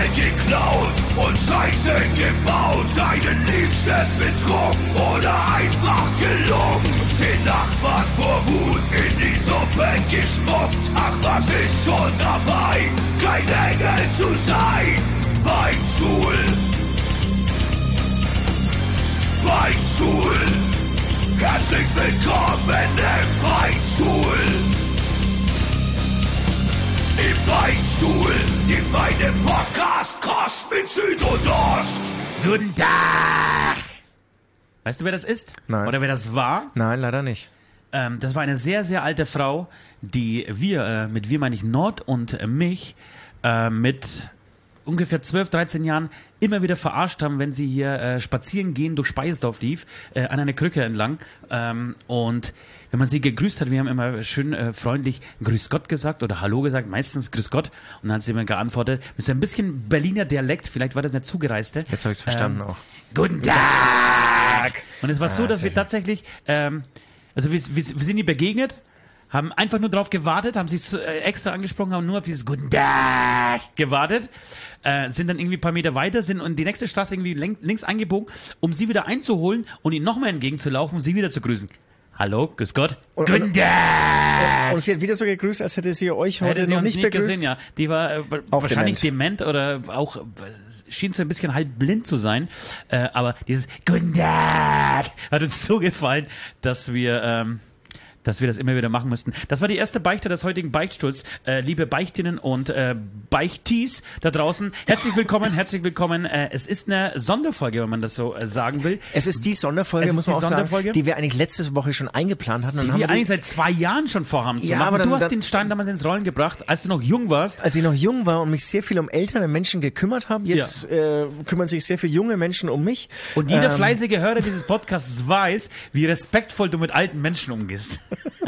geklaut und Scheiße gebaut, deinen Liebsten betrogen oder einfach gelungen, den Nachbarn vor Wut in die Suppe gespuckt. Ach, was ist schon dabei, kein Engel zu sein? Beichtstuhl, Beichtstuhl, herzlich willkommen im Beichtstuhl. Im Beichtstuhl, die feine Podcast-Kost mit Süd und Ost. Guten Tag! Weißt du, wer das ist? Nein. Oder wer das war? Nein, leider nicht. Das war eine sehr, sehr alte Frau, die mit wir meine ich Nord und mich, mit ungefähr 12, 13 Jahren immer wieder verarscht haben, wenn sie hier spazieren gehen durch Speyersdorf lief, an einer Krücke entlang. Und wenn man sie gegrüßt hat, wir haben immer schön freundlich Grüß Gott gesagt oder Hallo gesagt, meistens Grüß Gott. Und dann hat sie immer geantwortet, mit so ein bisschen Berliner Dialekt, vielleicht war das eine Zugereiste. Jetzt habe ich es verstanden auch. Guten Tag! Und es war so, dass wir sehr tatsächlich, also wir sind ihr begegnet, haben einfach nur drauf gewartet, haben sie extra angesprochen, haben nur auf dieses Guten Tag gewartet, sind dann irgendwie ein paar Meter weiter, sind in die nächste Straße irgendwie links eingebogen, um sie wieder einzuholen und ihnen nochmal entgegenzulaufen und sie wieder zu grüßen. Hallo, grüß Gott. Guten Tag! Und sie hat wieder so gegrüßt, als hätte sie euch heute Hätte sie noch uns nicht begrüßt. gesehen, ja. Die war wahrscheinlich dement oder auch schien so ein bisschen halb blind zu sein. Aber dieses Guten Tag hat uns so gefallen, dass wir das immer wieder machen müssten. Das war die erste Beichte des heutigen Beichtstuhls. Liebe Beichtinnen und Beichtis da draußen, herzlich willkommen. Es ist eine Sonderfolge, wenn man das so sagen will. Es ist die Sonderfolge, muss man auch sagen, die wir eigentlich letzte Woche schon eingeplant hatten. Die wir eigentlich seit 2 Jahren schon vorhaben zu machen. Aber du hast den Stein damals ins Rollen gebracht, als du noch jung warst. Als ich noch jung war und mich sehr viel um ältere Menschen gekümmert habe. Jetzt kümmern sich sehr viele junge Menschen um mich. Und jeder fleißige Hörer dieses Podcasts weiß, wie respektvoll du mit alten Menschen umgehst.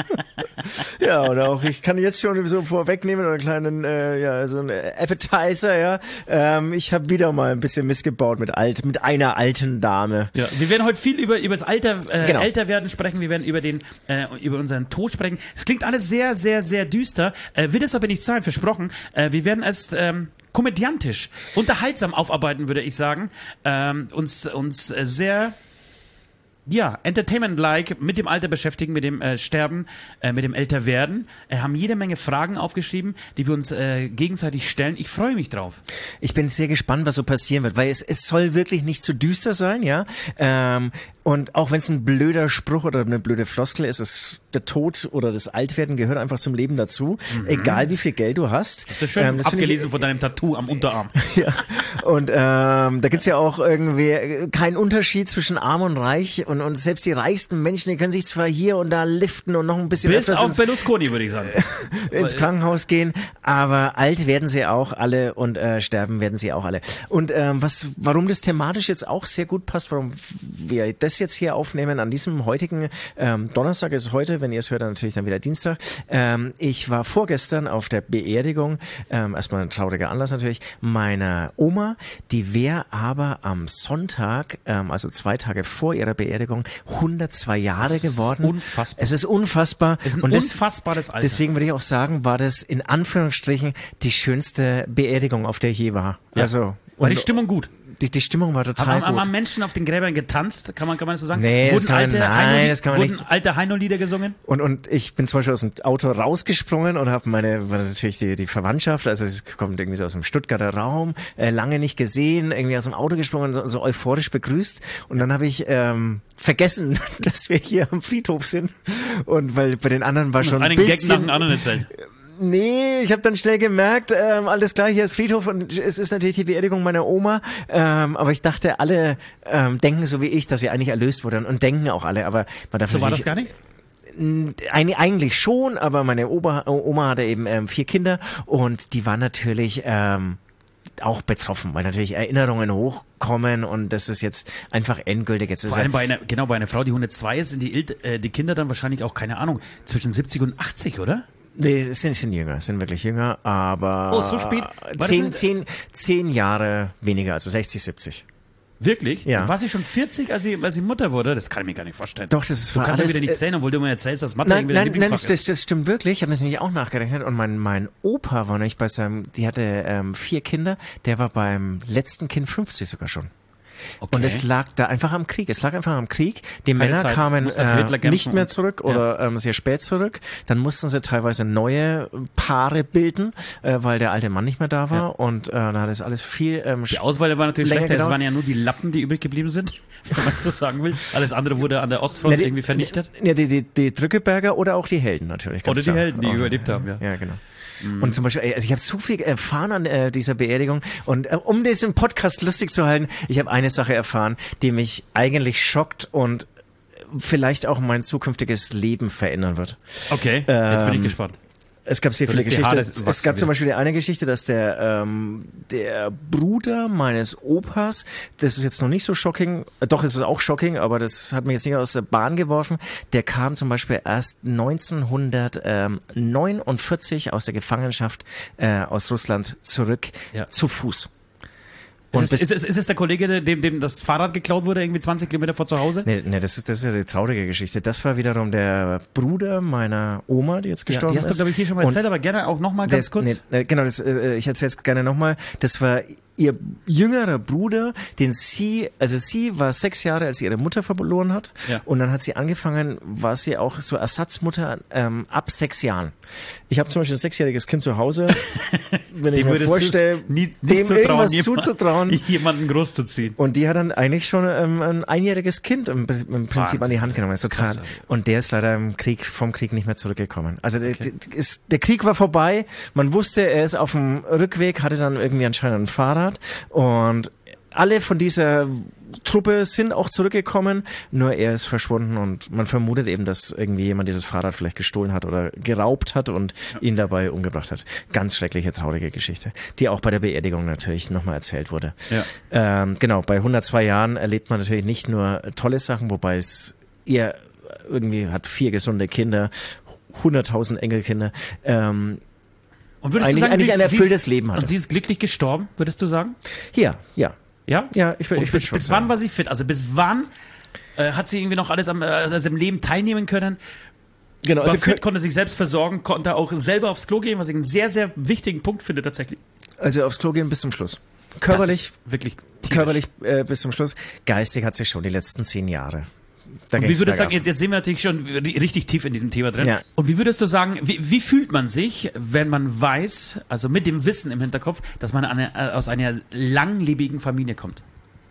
Ja, oder auch, ich kann jetzt schon so vorwegnehmen, oder einen kleinen, so einen Appetizer, ja. Ich habe wieder mal ein bisschen missgebaut mit einer alten Dame. Ja, wir werden heute viel über das Alter, Älterwerden sprechen, wir werden über unseren Tod sprechen. Es klingt alles sehr, sehr, sehr düster, wird es aber nicht sein, versprochen. Wir werden es komödiantisch, unterhaltsam aufarbeiten, würde ich sagen. Uns sehr... Ja, Entertainment-like mit dem Alter beschäftigen, mit dem Sterben, mit dem Älterwerden. Haben jede Menge Fragen aufgeschrieben, die wir uns gegenseitig stellen. Ich freue mich drauf. Ich bin sehr gespannt, was so passieren wird, weil es soll wirklich nicht zu düster sein, ja. Und auch wenn es ein blöder Spruch oder eine blöde Floskel ist, der Tod oder das Altwerden gehört einfach zum Leben dazu. Egal wie viel Geld du hast. Das ist schön abgelesen von deinem Tattoo am Unterarm. Ja. Und da gibt's ja auch irgendwie keinen Unterschied zwischen arm und reich. Und selbst die reichsten Menschen, die können sich zwar hier und da liften und noch ein bisschen bis auf Berlusconi, würde ich sagen. ins Krankenhaus gehen, aber alt werden sie auch alle und sterben werden sie auch alle. Und warum das thematisch jetzt auch sehr gut passt, warum wir das jetzt hier aufnehmen an diesem heutigen Donnerstag ist heute, wenn ihr es hört, dann natürlich dann wieder Dienstag. Ich war vorgestern auf der Beerdigung, erstmal ein trauriger Anlass natürlich, meiner Oma, die wäre aber am Sonntag, also 2 Tage vor ihrer Beerdigung, 102 Jahre geworden. Unfassbar. Es ist unfassbar. Es ist ein unfassbares Alter. Deswegen würde ich auch sagen, war das in Anführungsstrichen die schönste Beerdigung, auf der ich je war. Ja. Also, war die Stimmung gut? Die Stimmung war total gut. Haben Menschen auf den Gräbern getanzt? Kann man das so sagen? Nee, das kann man nicht. Wurden alte Heino-Lieder gesungen? Und ich bin zum Beispiel aus dem Auto rausgesprungen und habe war natürlich die Verwandtschaft, also es kommt irgendwie so aus dem Stuttgarter Raum, lange nicht gesehen, irgendwie aus dem Auto gesprungen, so euphorisch begrüßt. Und dann habe ich vergessen, dass wir hier am Friedhof sind. Und weil bei den anderen war schon ein bisschen... Gag nach dem anderen erzählt. Nee, ich habe dann schnell gemerkt, alles klar, hier ist Friedhof und es ist natürlich die Beerdigung meiner Oma, aber ich dachte, alle denken so wie ich, dass sie eigentlich erlöst wurde und denken auch alle, aber man darf so war das gar nicht? Eigentlich schon, aber meine Oma hatte eben 4 Kinder und die waren natürlich auch betroffen, weil natürlich Erinnerungen hochkommen und das ist jetzt einfach endgültig. Jetzt ist vor allem bei einer Frau, die 102 ist, sind die Kinder dann wahrscheinlich auch, keine Ahnung, zwischen 70 und 80, oder? Nee, sind jünger, sind wirklich jünger, aber so spät? 10 Jahre weniger, also 60, 70. Wirklich? Ja. War sie schon 40, als sie Mutter wurde? Das kann ich mir gar nicht vorstellen. Doch, das ist Du kannst ja wieder nicht zählen, obwohl du mir erzählst, dass Mathe irgendwie dein Lieblingsfach ist. Das stimmt wirklich. Ich habe das nämlich auch nachgerechnet. Und mein Opa war nämlich die hatte 4 Kinder. Der war beim letzten Kind 50 sogar schon. Okay. Und es lag da einfach am Krieg. Es lag einfach am Krieg. Die Männer Zeit. kamen nicht mehr zurück Ja. oder sehr spät zurück. Dann mussten sie teilweise neue Paare bilden, weil der alte Mann nicht mehr da war. Ja. Und da hat es alles viel Die Auswahl war natürlich länger schlechter. Es gedauert. waren ja nur die Lappen, die übrig geblieben sind, wenn man so sagen will. Alles andere wurde an der Ostfront irgendwie vernichtet. Ja, die Drückeberger oder auch die Helden natürlich. Ganz Oder die klar. Helden, die überlebt haben, ja. Ja, genau. Und zum Beispiel, also ich habe so viel erfahren an dieser Beerdigung und um diesen Podcast lustig zu halten, ich habe eine Sache erfahren, die mich eigentlich schockt und vielleicht auch mein zukünftiges Leben verändern wird. Okay, jetzt bin ich gespannt. Es gab sehr Du viele lässt die Haare Geschichten. Es wachsen gab zum wieder. Beispiel die eine Geschichte, dass der Bruder meines Opas, das ist jetzt noch nicht so shocking, doch es ist auch shocking, aber das hat mich jetzt nicht aus der Bahn geworfen, der kam zum Beispiel erst 1949 aus der Gefangenschaft aus Russland zurück zu Fuß. Und Ist es der Kollege, dem das Fahrrad geklaut wurde, irgendwie 20 Kilometer vor zu Hause? Nee, das ist ja die traurige Geschichte. Das war wiederum der Bruder meiner Oma, die jetzt gestorben ist. Die hast du, glaube ich, hier schon mal erzählt, aber gerne auch nochmal ganz kurz. Genau, ich erzähle es gerne nochmal. Das war ihr jüngerer Bruder, sie war 6 Jahre, als sie ihre Mutter verloren hat. Ja. Und dann hat sie angefangen, war sie auch so Ersatzmutter ab 6 Jahren. Ich habe zum Beispiel ein 6-jähriges Kind zu Hause. Wenn ich mir vorstelle, nicht dem irgendwas zuzutrauen. Jemanden groß zu ziehen. Und die hat dann eigentlich schon ein einjähriges Kind im Prinzip Wahnsinn. an die Hand genommen. Das ist total. Krass. Und der ist leider vom Krieg nicht mehr zurückgekommen. Also der Krieg war vorbei. Man wusste, er ist auf dem Rückweg, hatte dann irgendwie anscheinend ein Fahrrad. Und alle von dieser Truppe sind auch zurückgekommen, nur er ist verschwunden und man vermutet eben, dass irgendwie jemand dieses Fahrrad vielleicht gestohlen hat oder geraubt hat und ihn dabei umgebracht hat. Ganz schreckliche, traurige Geschichte, die auch bei der Beerdigung natürlich nochmal erzählt wurde. Ja. Genau, bei 102 Jahren erlebt man natürlich nicht nur tolle Sachen, wobei es eher irgendwie hat 4 gesunde Kinder, 100.000 Enkelkinder, Und würdest du sagen, eigentlich ein erfülltes Leben hatte. Und sie ist glücklich gestorben, würdest du sagen? Ja. Ja? Ja, ich will bis schon wann sagen. war sie fit? Also bis wann hat sie irgendwie noch alles im Leben teilnehmen können? Genau, War fit, konnte sich selbst versorgen, konnte auch selber aufs Klo gehen, was ich einen sehr, sehr wichtigen Punkt finde tatsächlich. also aufs Klo gehen bis zum Schluss. Körperlich Wirklich bis zum Schluss. Geistig hat sie schon die letzten 10 Jahre. Und wie würdest du sagen, jetzt sind wir natürlich schon richtig tief in diesem Thema drin. Ja. Und wie würdest du sagen, wie fühlt man sich, wenn man weiß, also mit dem Wissen im Hinterkopf, dass man aus einer langlebigen Familie kommt?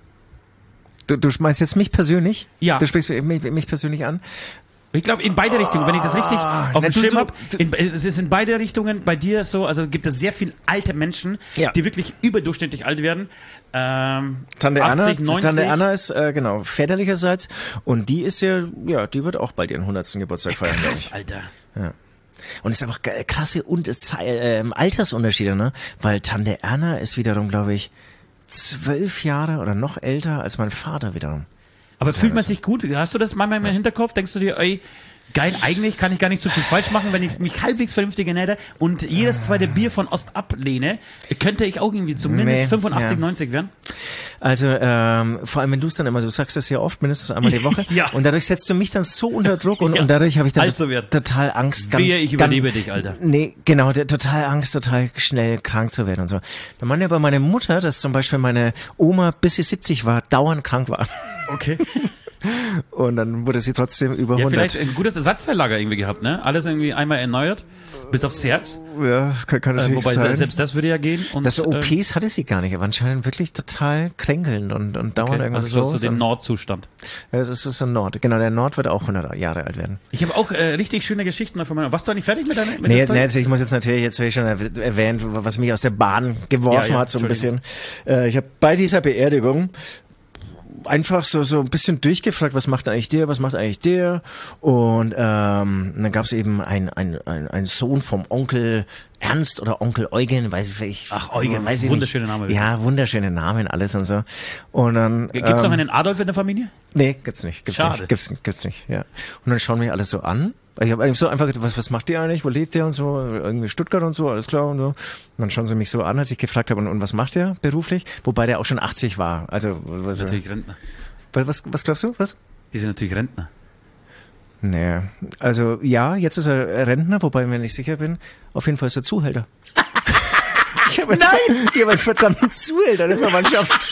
Du meinst jetzt mich persönlich? Ja. Du sprichst mich persönlich an? Ich glaube, in beide Richtungen, wenn ich das richtig auf dem Schirm habe, es ist in beide Richtungen bei dir so, also gibt es sehr viele alte Menschen, die wirklich überdurchschnittlich alt werden. Tante 80, 90. Tante Anna ist, genau, väterlicherseits und die ist ja, die wird auch bald ihren 100. Geburtstag feiern. Krass, Alter. Ja. Und es ist einfach krasse Altersunterschiede, ne? Weil Tante Erna ist wiederum, glaube ich, 12 Jahre oder noch älter als mein Vater wiederum. Aber fühlt man sich gut? Hast du das manchmal im Hinterkopf? Denkst du dir, ey, geil, eigentlich kann ich gar nicht so viel falsch machen, wenn ich mich halbwegs vernünftig ernähre und jedes zweite Bier von Ost ablehne, könnte ich auch irgendwie zumindest 85, 90 werden? Also vor allem, wenn du es dann immer, du sagst das ja oft, mindestens einmal die Woche Ja. und dadurch setzt du mich dann so unter Druck und dadurch habe ich dann total Angst. Ich überlebe dich, Alter. Nee, genau, total Angst, total schnell krank zu werden und so. Da meinte aber meine Mutter, dass zum Beispiel meine Oma, bis sie 70 war, dauernd krank war. Okay. Und dann wurde sie trotzdem über 100. Ja, vielleicht ein gutes Ersatzteillager irgendwie gehabt, ne? Alles irgendwie einmal erneuert, bis aufs Herz. Ja, kann natürlich wobei sein. selbst das würde ja gehen. Und, das OPs hatte sie gar nicht, aber anscheinend wirklich total kränkelnd und dauernd irgendwas also los. so den Nordzustand. Ja, es ist so ein Nord. Genau, der Nord wird auch 100 Jahre alt werden. Ich habe auch richtig schöne Geschichten von meiner. Warst du nicht fertig mit deiner Nee, ich muss jetzt natürlich schon erwähnt, was mich aus der Bahn geworfen hat, so ein bisschen. Ich habe bei dieser Beerdigung einfach so ein bisschen durchgefragt, was macht eigentlich der? Und dann gab es eben ein Sohn vom Onkel Ernst oder Onkel Eugen, weiß ich. Ach, Eugen, weiß ich wunderschöne Name. Ja, wunderschöne Namen, alles und so. Und dann gibt's noch einen Adolf in der Familie? Nee, gibt's nicht. Schade. Gibt's nicht, ja. Und dann schauen mich alle so an. Ich habe eigentlich so einfach gedacht, was macht ihr eigentlich? Wo lebt ihr und so? Irgendwie Stuttgart und so, alles klar und so. Und dann schauen sie mich so an, als ich gefragt habe, und was macht ihr beruflich? Wobei der auch schon 80 war. Also, natürlich Rentner. Was glaubst du? Was? Die sind natürlich Rentner. Nee, also ja, jetzt ist er Rentner, wobei ich mir nicht sicher bin. Auf jeden Fall ist er Zuhälter. Ich habe einen verdammten Zuhälter in der Verwandtschaft.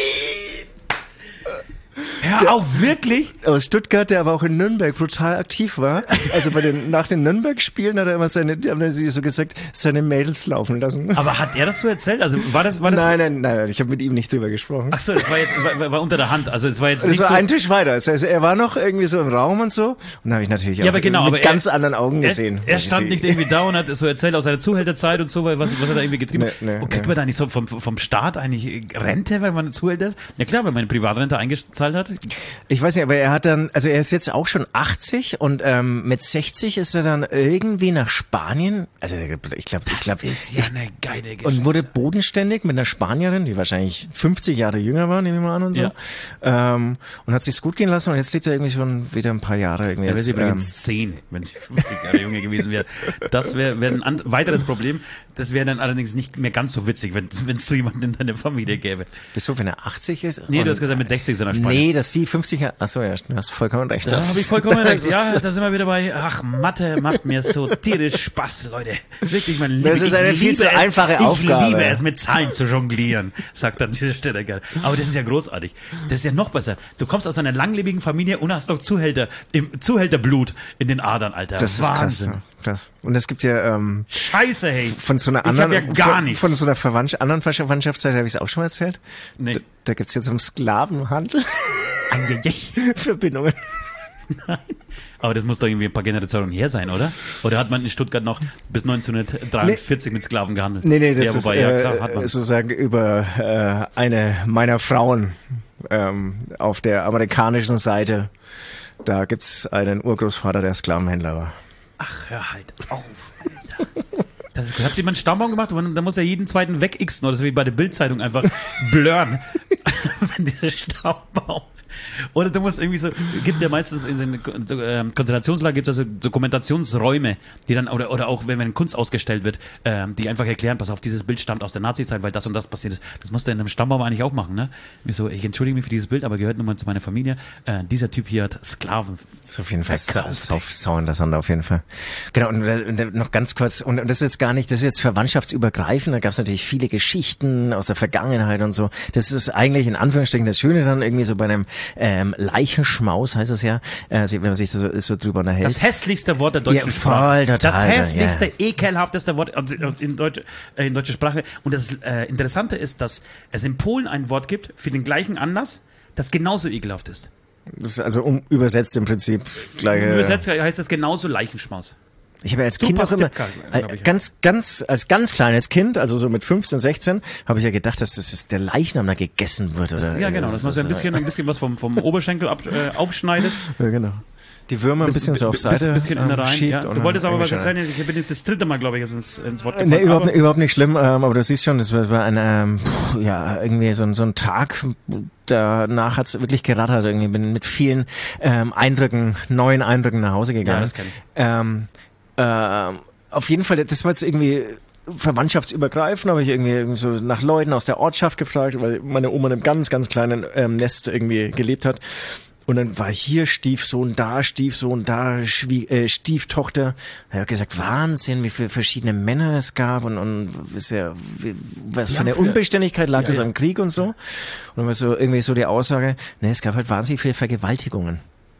Ja, auch wirklich? Aus Stuttgart, der aber auch in Nürnberg brutal aktiv war. Also nach den Nürnberg-Spielen hat er immer die haben sie so gesagt, seine Mädels laufen lassen. Aber hat er das so erzählt? Also war das? Nein, ich habe mit ihm nicht drüber gesprochen. Ach so, das war jetzt war unter der Hand. Also es war jetzt das nicht war so ein Tisch weiter. Also er war noch irgendwie so im Raum und so. Und da habe ich natürlich auch mit ganz anderen Augen gesehen. Er stand nicht irgendwie da und hat so erzählt aus seiner Zuhälterzeit und so, was er da irgendwie getrieben hat. Und kriegt man da nicht so vom Staat eigentlich Rente, weil man Zuhälter ist? Ja klar, wenn man eine Privatrente eingezahlt hat. Ich weiß nicht, aber er hat dann, also er ist jetzt auch schon 80 und mit 60 ist er dann irgendwie nach Spanien. Also ich glaube, das ist ja eine geile Geschichte. Und wurde bodenständig mit einer Spanierin, die wahrscheinlich 50 Jahre jünger war, nehme ich mal an und so. Ja. Und hat sich's gut gehen lassen und jetzt lebt er irgendwie schon wieder ein paar Jahre irgendwie. Ja, wäre sie übrigens 10, wenn sie 50 Jahre jünger gewesen wäre. Das wäre ein weiteres Problem. Das wäre dann allerdings nicht mehr ganz so witzig, wenn es so jemanden in deiner Familie gäbe. Wieso, wenn er 80 ist? Nee, du hast gesagt, mit 60 ist er nach Spanien. Nee, dass sie 50 Jahre. Achso, ja, du hast vollkommen recht. Da habe ich vollkommen recht. Ja, da sind wir wieder bei. Ach, Mathe macht mir so tierisch Spaß, Leute. Wirklich, mein Lieber. Das ist eine viel zu einfache Aufgabe. Ich liebe es, mit Zahlen zu jonglieren, sagt an dieser Stelle gerne. Aber das ist ja großartig. Das ist ja noch besser. Du kommst aus einer langlebigen Familie und hast noch Zuhälterblut in den Adern, Alter. Das ist Wahnsinn. Krass. Und es gibt ja Scheiße, hey. Von so einer anderen, ich hab ja gar nichts. Von so einer anderen Verwandtschaftszeit habe ich es auch schon mal erzählt. Nee. Da gibt's jetzt um Sklavenhandel. Verbindungen. Nein. Aber das muss doch irgendwie ein paar Generationen her sein, oder? Oder hat man in Stuttgart noch bis 1943 mit Sklaven gehandelt? Nee, das ist klar, sozusagen über eine meiner Frauen auf der amerikanischen Seite. Da gibt's einen Urgroßvater, der Sklavenhändler war. Ach, hör halt auf, Alter. Hat jemand einen Stammbaum gemacht? Da muss er jeden zweiten wegixen oder so wie bei der Bildzeitung einfach blurren. Wenn dieser Stammbaum. Oder du musst irgendwie so, gibt ja meistens in den Konzentrationslagern gibt es also Dokumentationsräume, die dann, oder auch wenn Kunst ausgestellt wird, die einfach erklären, pass auf, dieses Bild stammt aus der Nazi-Zeit, weil das und das passiert ist. Das musst du in einem Stammbaum eigentlich auch machen, ne? Wie so, ich entschuldige mich für dieses Bild, aber gehört nun mal zu meiner Familie. Dieser Typ hier hat Sklaven. Das ist auf jeden Fall sau interessant auf jeden Fall. Genau, und noch ganz kurz, und das ist jetzt gar nicht, das ist jetzt verwandtschaftsübergreifend, da gab es natürlich viele Geschichten aus der Vergangenheit und so. Das ist eigentlich in Anführungsstrichen das Schöne dann irgendwie so bei einem Leichenschmaus heißt es ja, wenn man sich so drüber unterhält. Das hässlichste Wort der deutschen Sprache. Total, das hässlichste, ekelhafteste Wort in deutscher Sprache. Und das Interessante ist, dass es in Polen ein Wort gibt für den gleichen Anlass, das genauso ekelhaft ist. Das ist also übersetzt im Prinzip. Übersetzt heißt das genauso Leichenschmaus. Ich habe ja als Kind auch immer, als ganz kleines Kind, also so mit 15, 16, habe ich ja gedacht, dass das der Leichnam da gegessen wird. Oder? Ja, genau, dass man so ein bisschen was vom Oberschenkel aufschneidet. Ja, genau. Die Würmer ein bisschen so auf Seite ein bisschen in der Reihen. Ja. Du wolltest aber was erzählen, ich bin jetzt das dritte Mal, glaube ich, ins Wort gefallen. Nee, überhaupt nicht schlimm, aber du siehst schon, das war ein, irgendwie so ein Tag, danach hat's wirklich gerattert, irgendwie bin mit vielen neuen Eindrücken nach Hause gegangen. Ja, das kenn ich. Auf jeden Fall, das war jetzt irgendwie verwandtschaftsübergreifend, habe ich irgendwie so nach Leuten aus der Ortschaft gefragt, weil meine Oma in einem ganz, ganz kleinen Nest irgendwie gelebt hat. Und dann war hier Stiefsohn, da Stieftochter. Er hat gesagt, Wahnsinn, wie viele verschiedene Männer es gab und was für eine Unbeständigkeit lag das am Krieg und so. Und dann war so irgendwie so die Aussage, es gab halt wahnsinnig viele Vergewaltigungen.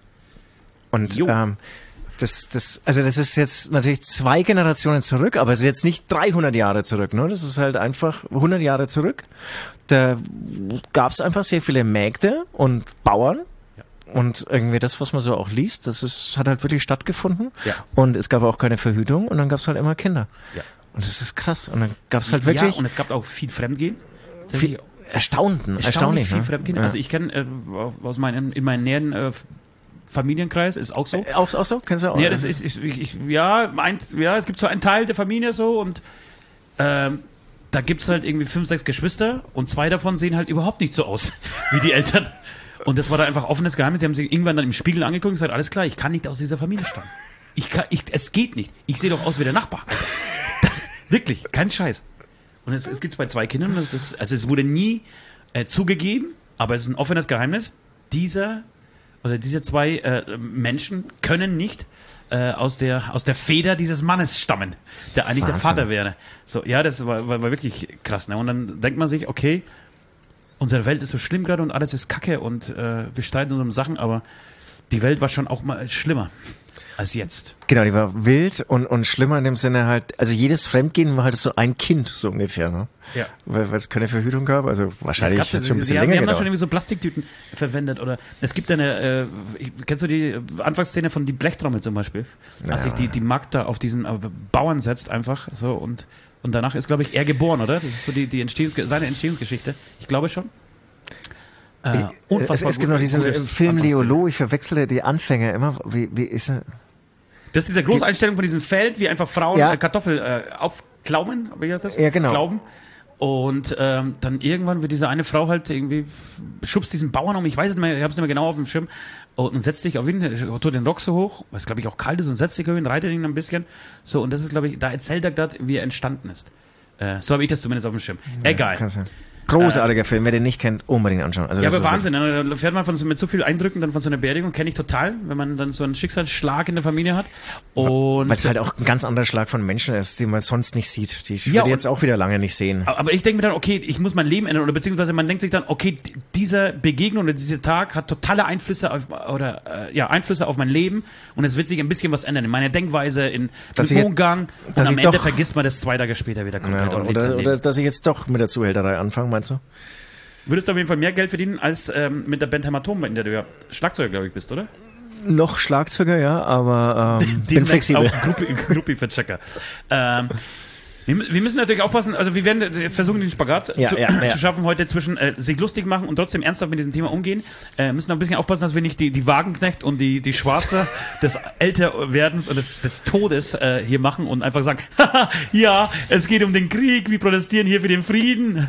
Und das ist jetzt natürlich 2 Generationen zurück, aber es ist jetzt nicht 300 Jahre zurück, ne? Das ist halt einfach 100 Jahre zurück. Da gab es einfach sehr viele Mägde und Bauern. Und irgendwie das, was man so auch liest, hat halt wirklich stattgefunden. Ja. Und es gab auch keine Verhütung und dann gab es halt immer Kinder. Ja. Und das ist krass. Und dann gab es halt wirklich... Ja, und es gab auch viel Fremdgehen. Erstaunlich viel Fremdgehen. Ja. Also ich kenne in meinem näheren Familienkreis, ist auch so. Auch so? Kennst du auch? Ja, das ist, es gibt so einen Teil der Familie so und da gibt es halt irgendwie 5, 6 Geschwister und 2 davon sehen halt überhaupt nicht so aus wie die Eltern. Und das war da einfach offenes Geheimnis. Sie haben sich irgendwann dann im Spiegel angeguckt und gesagt, alles klar, ich kann nicht aus dieser Familie stammen. Es geht nicht. Ich sehe doch aus wie der Nachbar. Wirklich, kein Scheiß. Und es gibt es bei 2 Kindern, es wurde nie zugegeben, aber es ist ein offenes Geheimnis. Diese 2 Menschen können nicht aus der Feder dieses Mannes stammen, der eigentlich der Vater wäre. So, ja, das war wirklich krass. Ne? Und dann denkt man sich, okay, unsere Welt ist so schlimm gerade und alles ist Kacke und wir streiten uns um Sachen, aber die Welt war schon auch mal schlimmer als jetzt. Genau, die war wild und schlimmer in dem Sinne halt, also jedes Fremdgehen war halt so ein Kind, so ungefähr, ne? Ja. Weil es keine Verhütung gab, also wahrscheinlich hat es schon ein bisschen länger gedauert. Wir haben da schon irgendwie so Plastiktüten verwendet oder es gibt kennst du die Anfangsszene von Die Blechtrommel zum Beispiel? Als sich die Magd da auf diesen Bauern setzt einfach so und danach ist, glaube ich, er geboren, oder? Das ist so seine Entstehungsgeschichte. Ich glaube schon. Es gibt noch diesen Film Leolo, ich verwechsle die Anfänge immer. Wie ist er? Das ist diese Großeinstellung von diesem Feld, wie einfach Frauen Kartoffel aufklauben, wie heißt das? Ja, genau. Glauben. Und dann irgendwann wird diese eine Frau halt irgendwie, schubst diesen Bauern um, ich weiß es nicht mehr, ich habe es nicht mehr genau auf dem Schirm, und setzt sich auf ihn, tut den Rock so hoch, was glaube ich auch kalt ist, und setzt sich auf ihn, reitet ihn ein bisschen. So, und das ist, glaube ich, da erzählt er gerade, wie er entstanden ist. So habe ich das zumindest auf dem Schirm. Egal. Großartiger Film, wer den nicht kennt, unbedingt anschauen. Also ja, aber Wahnsinn, ne? Da fährt man mit so viel Eindrücken dann von so einer Beerdigung, kenne ich total, wenn man dann so einen Schicksalsschlag in der Familie hat. Weil es halt auch ein ganz anderer Schlag von Menschen ist, den man sonst nicht sieht. Die würde jetzt auch wieder lange nicht sehen. Aber ich denke mir dann, okay, ich muss mein Leben ändern, oder beziehungsweise man denkt sich dann, okay, diese Begegnung oder dieser Tag hat totale Einflüsse auf mein Leben und es wird sich ein bisschen was ändern in meiner Denkweise, im Umgang, und am Ende vergisst man das 2 Tage später wieder komplett. Oder dass ich jetzt doch mit der Zuhälterei anfange, meinst du? Würdest du auf jeden Fall mehr Geld verdienen als mit der Band Hämatom, in der du ja Schlagzeuger, glaube ich, bist, oder? Noch Schlagzeuger, ja, aber bin flexibel. Auch Groupie-Verchecker. Wir müssen natürlich aufpassen, also wir werden versuchen, den Spagat zu schaffen heute zwischen sich lustig machen und trotzdem ernsthaft mit diesem Thema umgehen. Müssen noch ein bisschen aufpassen, dass wir nicht die Wagenknecht und die Schwarze des Älterwerdens und des Todes hier machen und einfach sagen, ja, es geht um den Krieg, wir protestieren hier für den Frieden.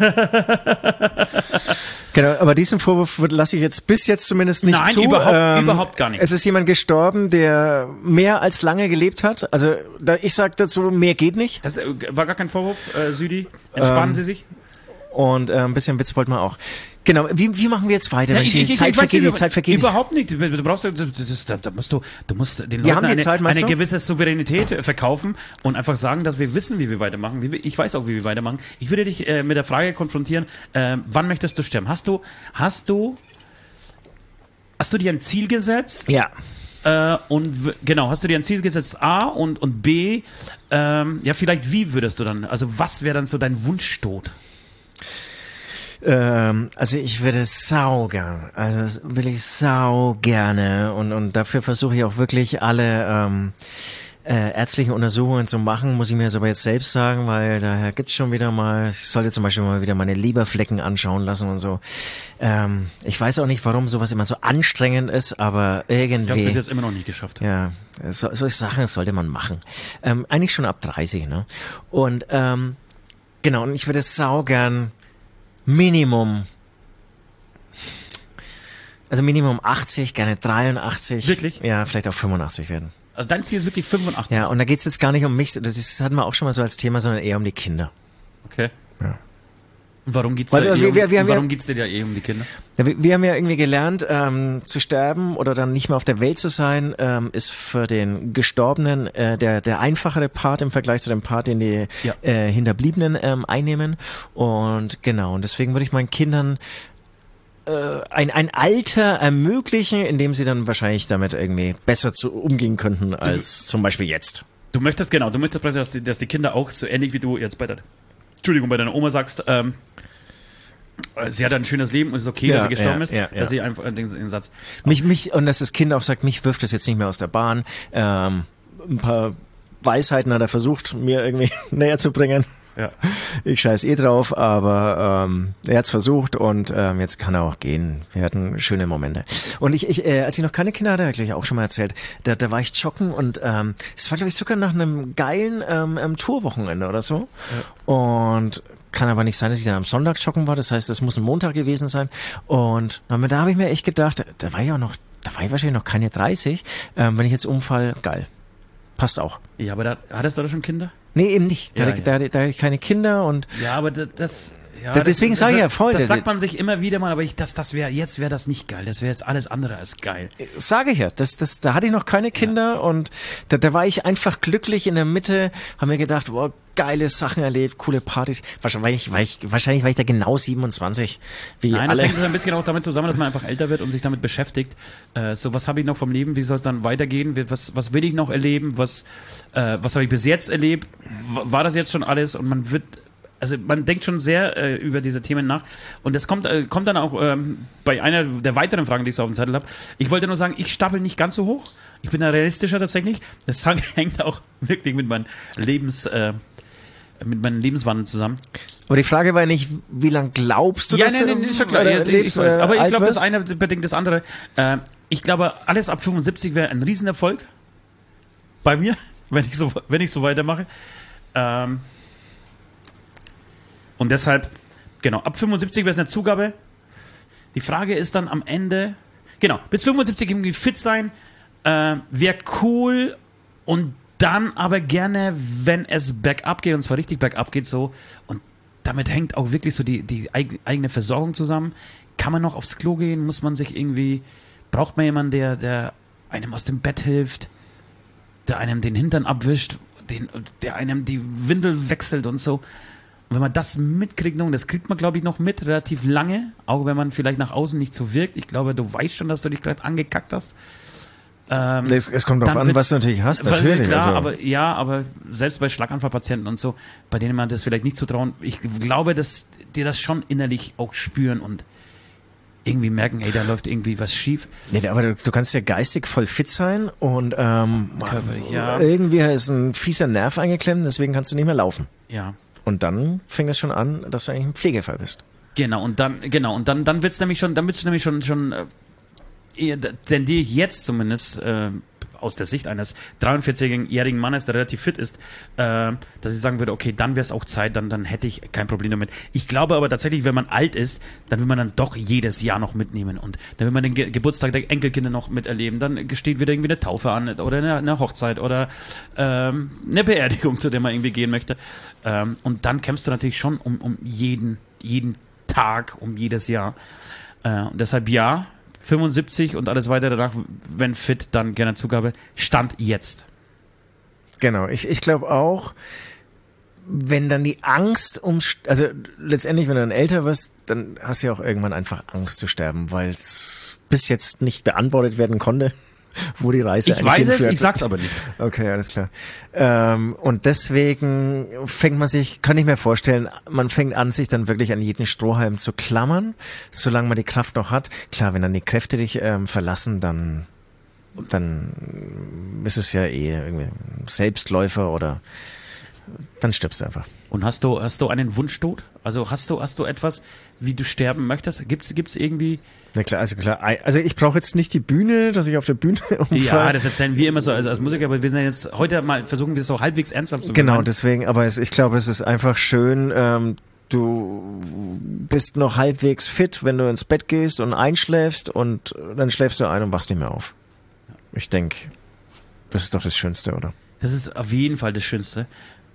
Genau, aber diesen Vorwurf lasse ich jetzt bis jetzt zumindest nicht zu. Nein, überhaupt gar nicht. Es ist jemand gestorben, der mehr als lange gelebt hat. Also ich sage dazu, mehr geht nicht. Das war gar kein Vorwurf, Südi. Entspannen Sie sich. Und ein bisschen Witz wollten wir auch. Genau, wie machen wir jetzt weiter? Die Zeit vergeht. Überhaupt nicht. Du brauchst, du musst den Leuten eine gewisse Souveränität verkaufen und einfach sagen, dass wir wissen, wie wir weitermachen. Ich weiß auch, wie wir weitermachen. Ich würde dich mit der Frage konfrontieren, wann möchtest du sterben? Hast du dir ein Ziel gesetzt? Ja. Hast du dir ein Ziel gesetzt, A, und B, vielleicht wie würdest du dann, also was wäre dann so dein Wunschtod? Also ich würde saugern, also das will ich saugerne und dafür versuche ich auch wirklich alle ärztlichen Untersuchungen zu machen, muss ich mir das aber jetzt selbst sagen, weil daher gibt's schon wieder mal, ich sollte zum Beispiel mal wieder meine Leberflecken anschauen lassen und so. Ich weiß auch nicht, warum sowas immer so anstrengend ist, aber irgendwie... Ich habe es bis jetzt immer noch nicht geschafft. Ja, solche Sachen sollte man machen. Eigentlich schon ab 30, ne? Und genau, und ich würde saugern Minimum 80, gerne 83. Wirklich? Ja, vielleicht auch 85 werden. Also dein Ziel ist wirklich 85? Ja, und da geht's jetzt gar nicht um mich, das hatten wir auch schon mal so als Thema, sondern eher um die Kinder. Okay. Ja. Und warum geht's dir ja um die Kinder? Wir haben ja irgendwie gelernt, zu sterben oder dann nicht mehr auf der Welt zu sein, ist für den Gestorbenen der einfachere Part im Vergleich zu dem Part, den die Hinterbliebenen einnehmen. Und genau, und deswegen würde ich meinen Kindern ein Alter ermöglichen, in dem sie dann wahrscheinlich damit irgendwie besser umgehen könnten als zum Beispiel jetzt. Du möchtest, dass die Kinder auch so ähnlich wie du jetzt bei deiner Oma sagst, sie hat ein schönes Leben und es ist okay, dass sie gestorben ist, dass sie einfach den Satz... Und dass das Kind auch sagt, mich wirft das jetzt nicht mehr aus der Bahn. Ein paar Weisheiten hat er versucht, mir irgendwie näher zu bringen. Ja. Ich scheiß drauf, aber er hat's versucht und jetzt kann er auch gehen. Wir hatten schöne Momente. Und als ich noch keine Kinder hatte, habe ich auch schon mal erzählt, da war ich joggen und es war, glaube ich, sogar nach einem geilen Tourwochenende oder so. Ja. Und kann aber nicht sein, dass ich dann am Sonntag joggen war. Das heißt, es muss ein Montag gewesen sein. Und da habe ich mir echt gedacht, da war ich wahrscheinlich noch keine 30. Wenn ich jetzt umfall, geil. passt auch. Ja, aber hattest du da schon Kinder? Nee, eben nicht. Da Ja, hatte ich keine Kinder und... Ja, aber das deswegen sage ich ja voll. Das sagt man sich immer wieder mal, aber jetzt wäre das nicht geil. Das wäre jetzt alles andere als geil. Sage ich ja. Da hatte ich noch keine Kinder und da war ich einfach glücklich in der Mitte, haben mir gedacht, wow, geile Sachen erlebt, coole Partys. Wahrscheinlich war ich da genau 27, wie Nein, alle. das hängt ein bisschen auch damit zusammen, dass man einfach älter wird und sich damit beschäftigt. So, was habe ich noch vom Leben? Wie soll es dann weitergehen? Was will ich noch erleben? Was habe ich bis jetzt erlebt? War das jetzt schon alles? Und man denkt schon sehr über diese Themen nach. Und das kommt dann auch bei einer der weiteren Fragen, die ich so auf dem Zettel habe. Ich wollte nur sagen, ich staffel nicht ganz so hoch. Ich bin da realistischer tatsächlich. Das hängt auch wirklich mit meinem Lebenswandel zusammen. Aber die Frage war nicht, wie lange glaubst du, dass du ist schon klar. Ich weiß. Aber ich glaube, das eine bedingt das andere. Ich glaube, alles ab 75 wäre ein Riesenerfolg. Bei mir, wenn ich so weitermache. Und deshalb, genau, ab 75 wäre es eine Zugabe. Die Frage ist dann am Ende, genau, bis 75 irgendwie fit sein, wäre cool und dann aber gerne, wenn es bergab geht, und zwar richtig bergab geht so, und damit hängt auch wirklich so die eigene Versorgung zusammen. Kann man noch aufs Klo gehen? Braucht man jemanden, der einem aus dem Bett hilft, der einem den Hintern abwischt, der einem die Windel wechselt und so. Und wenn man das mitkriegt, das kriegt man, glaube ich, noch mit, relativ lange, auch wenn man vielleicht nach außen nicht so wirkt. Ich glaube, du weißt schon, dass du dich gerade angekackt hast. Es kommt darauf an, was du natürlich hast, natürlich. Klar, also. aber selbst bei Schlaganfallpatienten und so, bei denen man das vielleicht nicht zutrauen, ich glaube, dass die das schon innerlich auch spüren und irgendwie merken, ey, da läuft irgendwie was schief. Nee, aber du kannst ja geistig voll fit sein und ja. irgendwie ist ein fieser Nerv eingeklemmt, deswegen kannst du nicht mehr laufen. Ja. Und dann fängt es schon an, dass du eigentlich ein Pflegefall bist. Genau, und dann wird's nämlich schon tendiere ich jetzt zumindest aus der Sicht eines 43-jährigen Mannes, der relativ fit ist, dass ich sagen würde, okay, dann wäre es auch Zeit, dann hätte ich kein Problem damit. Ich glaube aber tatsächlich, wenn man alt ist, dann will man dann doch jedes Jahr noch mitnehmen und dann will man den Geburtstag der Enkelkinder noch miterleben, dann steht wieder irgendwie eine Taufe an oder eine Hochzeit oder eine Beerdigung, zu der man irgendwie gehen möchte. Und dann kämpfst du natürlich schon um jeden Tag, um jedes Jahr. Und deshalb 75 und alles weiter danach, wenn fit, dann gerne Zugabe. Stand jetzt. Genau, ich glaube auch, wenn dann die Angst also letztendlich, wenn du dann älter wirst, dann hast du ja auch irgendwann einfach Angst zu sterben, weil es bis jetzt nicht beantwortet werden konnte, wo die Reise eigentlich hinführt. Ich weiß es, ich sag's aber nicht. Okay, alles klar. Und deswegen kann ich mir vorstellen, man fängt an, sich dann wirklich an jeden Strohhalm zu klammern, solange man die Kraft noch hat. Klar, wenn dann die Kräfte dich verlassen, dann ist es ja irgendwie Selbstläufer oder dann stirbst du einfach. Und hast du einen Wunschtod? Also hast du etwas, wie du sterben möchtest? Gibt's irgendwie? Na klar. Also ich brauche jetzt nicht die Bühne, dass ich auf der Bühne umfalle. Ja, das erzählen wir immer so als Musiker, aber wir sind ja jetzt heute mal versuchen wir es so halbwegs ernsthaft zu machen. Genau, deswegen, aber ich glaube, es ist einfach schön, du bist noch halbwegs fit, wenn du ins Bett gehst und einschläfst und dann schläfst du ein und wachst nicht mehr auf. Ich denke, das ist doch das Schönste, oder? Das ist auf jeden Fall das Schönste.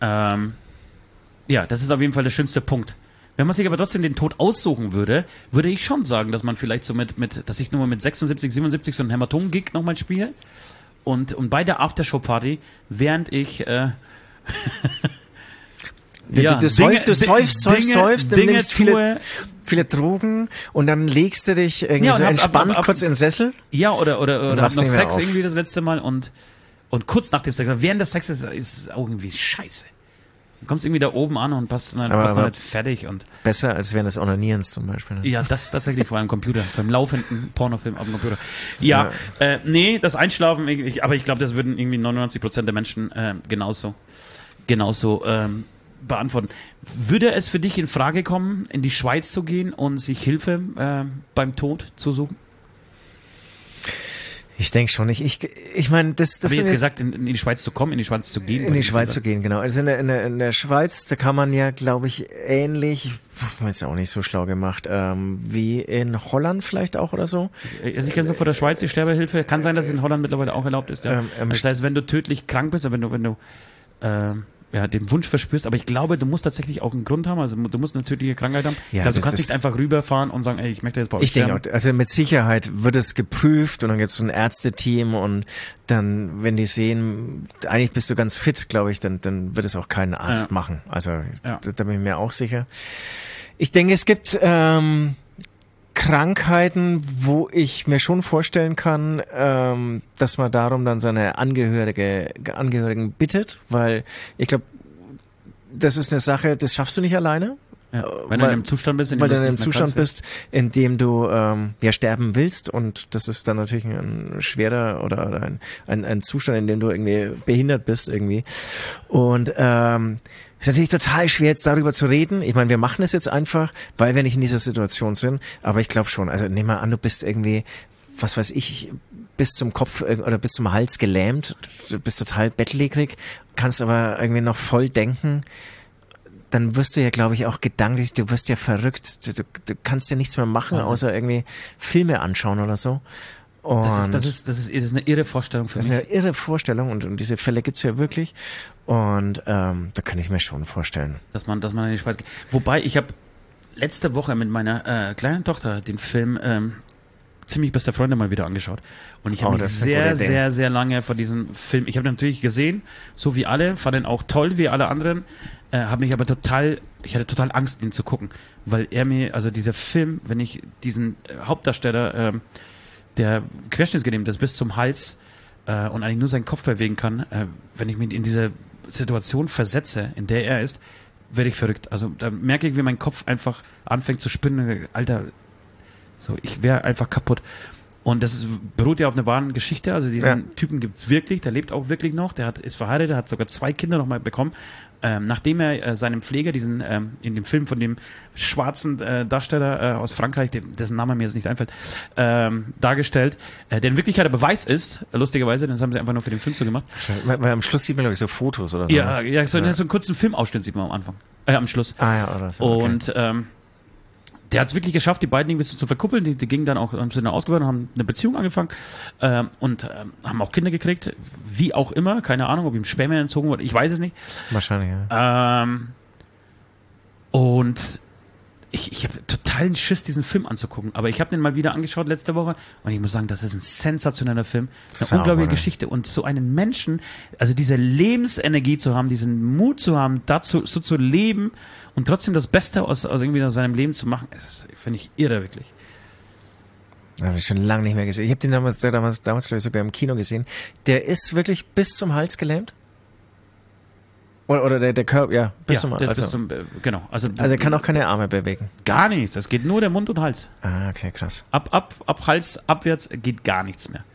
Das ist auf jeden Fall der schönste Punkt. Wenn man sich aber trotzdem den Tod aussuchen würde, würde ich schon sagen, dass man vielleicht so dass ich nur mal mit 76, 77 so einen Hämatom-Gig nochmal spiele und bei der Aftershow-Party, während ich du säufst, dann nimmst viele Drogen und dann legst du dich irgendwie so entspannt kurz in den Sessel. Ja, oder hab noch Sex auf. irgendwie das letzte Mal und kurz nach dem Sex, während des Sexes ist es auch irgendwie scheiße. Du kommst irgendwie da oben an und bist dann halt fertig. Und besser als während des Onanierens zum Beispiel. Ja, das tatsächlich vor einem Computer, vor einem laufenden Pornofilm auf dem Computer. Ja. Nee, das Einschlafen, aber ich glaube, das würden irgendwie 99% der Menschen genauso beantworten. Würde es für dich in Frage kommen, in die Schweiz zu gehen und sich Hilfe beim Tod zu suchen? Ich denke schon. Ich meine, das habe ich jetzt gesagt, in die Schweiz zu kommen, in die Schweiz zu gehen? In die Schweiz zu gehen, genau. Also in der Schweiz, da kann man ja, glaube ich, ähnlich, ist auch nicht so schlau gemacht, wie in Holland vielleicht auch oder so. Also ich kenne so von der Schweiz die Sterbehilfe. Kann sein, dass es in Holland mittlerweile auch erlaubt ist. Ja. Das heißt, wenn du tödlich krank bist, wenn du den Wunsch verspürst, aber ich glaube, du musst tatsächlich auch einen Grund haben, also du musst eine tödliche Krankheit haben. Ja, ich glaube, du kannst nicht einfach rüberfahren und sagen, ey, ich möchte jetzt bei euch sterben. Ich denke auch, also mit Sicherheit wird es geprüft und dann gibt es ein Ärzteteam und dann, wenn die sehen, eigentlich bist du ganz fit, glaube ich, dann wird es auch kein Arzt machen. Also da bin ich mir auch sicher. Ich denke, es gibt Krankheiten, wo ich mir schon vorstellen kann, dass man darum dann seine Angehörigen bittet, weil ich glaube, das ist eine Sache, das schaffst du nicht alleine. Ja, wenn du in einem Zustand bist, in dem du sterben willst, und das ist dann natürlich ein schwerer oder ein Zustand, in dem du irgendwie behindert bist irgendwie. Und ist natürlich total schwer, jetzt darüber zu reden. Ich meine, wir machen es jetzt einfach, weil wir nicht in dieser Situation sind. Aber ich glaube schon, also nehmen wir an, du bist irgendwie, was weiß ich, bis zum Kopf oder bis zum Hals gelähmt. Du bist total bettlägerig, kannst aber irgendwie noch voll denken. Dann wirst du ja, glaube ich, auch gedanklich, du wirst ja verrückt. Du kannst ja nichts mehr machen, außer irgendwie Filme anschauen oder so. Das ist eine irre Vorstellung für mich. Das ist eine irre Vorstellung und diese Fälle gibt's ja wirklich. Und da kann ich mir schon vorstellen. Dass man in die Schweiz geht. Wobei, ich habe letzte Woche mit meiner kleinen Tochter den Film Ziemlich beste Freunde mal wieder angeschaut. Und ich habe mich sehr, sehr lange von diesem Film, ich habe ihn natürlich gesehen, so wie alle, fand ihn auch toll wie alle anderen, habe mich aber ich hatte total Angst, ihn zu gucken. Weil also dieser Film, wenn ich diesen Hauptdarsteller, der querschnittsgelähmt ist bis zum Hals und eigentlich nur seinen Kopf bewegen kann, wenn ich mich in diese Situation versetze, in der er ist, werde ich verrückt. Also da merke ich, wie mein Kopf einfach anfängt zu spinnen. Alter, so, ich wäre einfach kaputt. Und das beruht ja auf einer wahren Geschichte. Also diesen Typen gibt's wirklich, der lebt auch wirklich noch. Der ist verheiratet, hat sogar 2 Kinder nochmal bekommen. Nachdem er seinem Pfleger, in dem Film von dem schwarzen Darsteller aus Frankreich, dessen Name mir jetzt nicht einfällt, dargestellt, der in Wirklichkeit der Beweis ist, lustigerweise, das haben sie einfach nur für den Film so gemacht. Weil am Schluss sieht man, glaube ich, so Fotos oder so. Ja, so einen kurzen Filmausschnitt sieht man am Anfang, am Schluss. Oder so. Okay. Und der hat es wirklich geschafft, die beiden irgendwie zu verkuppeln. Die gingen dann auch, sind dann ausgewandert und haben eine Beziehung angefangen und haben auch Kinder gekriegt. Wie auch immer, keine Ahnung, ob ihm Spermien entzogen wurde, ich weiß es nicht. Wahrscheinlich, ja. Und ich habe totalen Schiss, diesen Film anzugucken. Aber ich habe den mal wieder angeschaut letzte Woche und ich muss sagen, das ist ein sensationeller Film. Eine unglaubliche Geschichte. Und so einen Menschen, also diese Lebensenergie zu haben, diesen Mut zu haben, dazu so zu leben und trotzdem das Beste aus irgendwie aus seinem Leben zu machen, das finde ich irre, wirklich. Habe ich schon lange nicht mehr gesehen. Ich habe den damals glaube ich, sogar im Kino gesehen. Der ist wirklich bis zum Hals gelähmt? Oder der Körper, ja, bis zum Hals. Genau. Also er kann auch keine Arme bewegen? Gar nichts. Das geht nur der Mund und Hals. Ah, okay, krass. Ab Hals abwärts geht gar nichts mehr.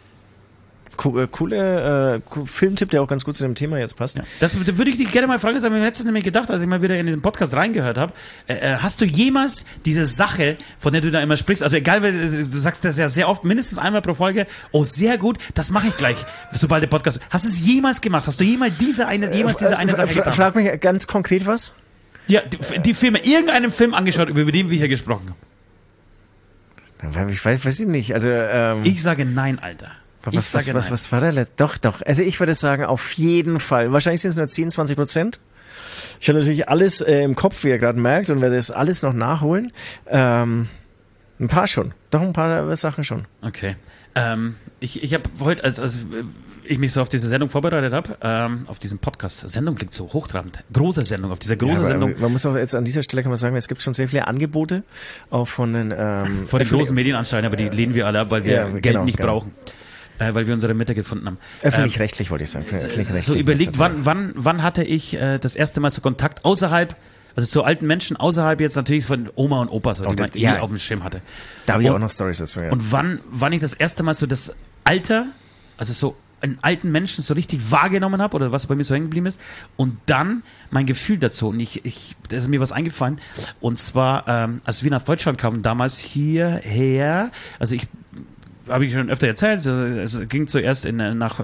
Cooler Filmtipp, der auch ganz gut zu dem Thema jetzt passt. Ja. Das würde ich dich gerne mal fragen, das habe ich mir letztens nämlich gedacht, als ich mal wieder in diesem Podcast reingehört habe. Hast du jemals diese Sache, von der du da immer sprichst, also egal, du sagst das ja sehr oft, mindestens einmal pro Folge, oh sehr gut, das mache ich gleich, sobald der Podcast... Hast du es jemals gemacht? Hast du jemals diese eine Sache getan? Frag mich ganz konkret was? Ja, die Filme, irgendeinen Film angeschaut, über den wir hier gesprochen haben. Ich weiß nicht, also... Ich sage nein, Alter. Was war der letzte? Doch. Also ich würde sagen, auf jeden Fall. Wahrscheinlich sind es nur 10-20%. Ich habe natürlich alles im Kopf, wie ihr gerade merkt, und werde das alles noch nachholen. Ein paar schon. Doch, ein paar Sachen schon. Okay. Ich habe heute, als ich mich so auf diese Sendung vorbereitet habe, auf diesen Podcast, Sendung klingt so hochtrabend, große Sendung, auf dieser großen Sendung. Man muss auch jetzt an dieser Stelle kann man sagen, es gibt schon sehr viele Angebote, auch von den großen Medienanstalten, aber die lehnen wir alle ab, weil wir Geld nicht brauchen. Weil wir unsere Mitte gefunden haben. Öffentlich-rechtlich wollte ich sagen. So überlegt, wann hatte ich das erste Mal so Kontakt außerhalb, also zu alten Menschen, außerhalb jetzt natürlich von Oma und Opa, so, die man auf dem Schirm hatte. Da habe ich auch noch Storys dazu, ja. Und wann ich das erste Mal so das Alter, also so einen alten Menschen so richtig wahrgenommen habe oder was bei mir so hängen geblieben ist und dann mein Gefühl dazu und da ist mir was eingefallen und zwar, als wir nach Deutschland kamen, damals hierher, also ich habe ich schon öfter erzählt, es ging zuerst nach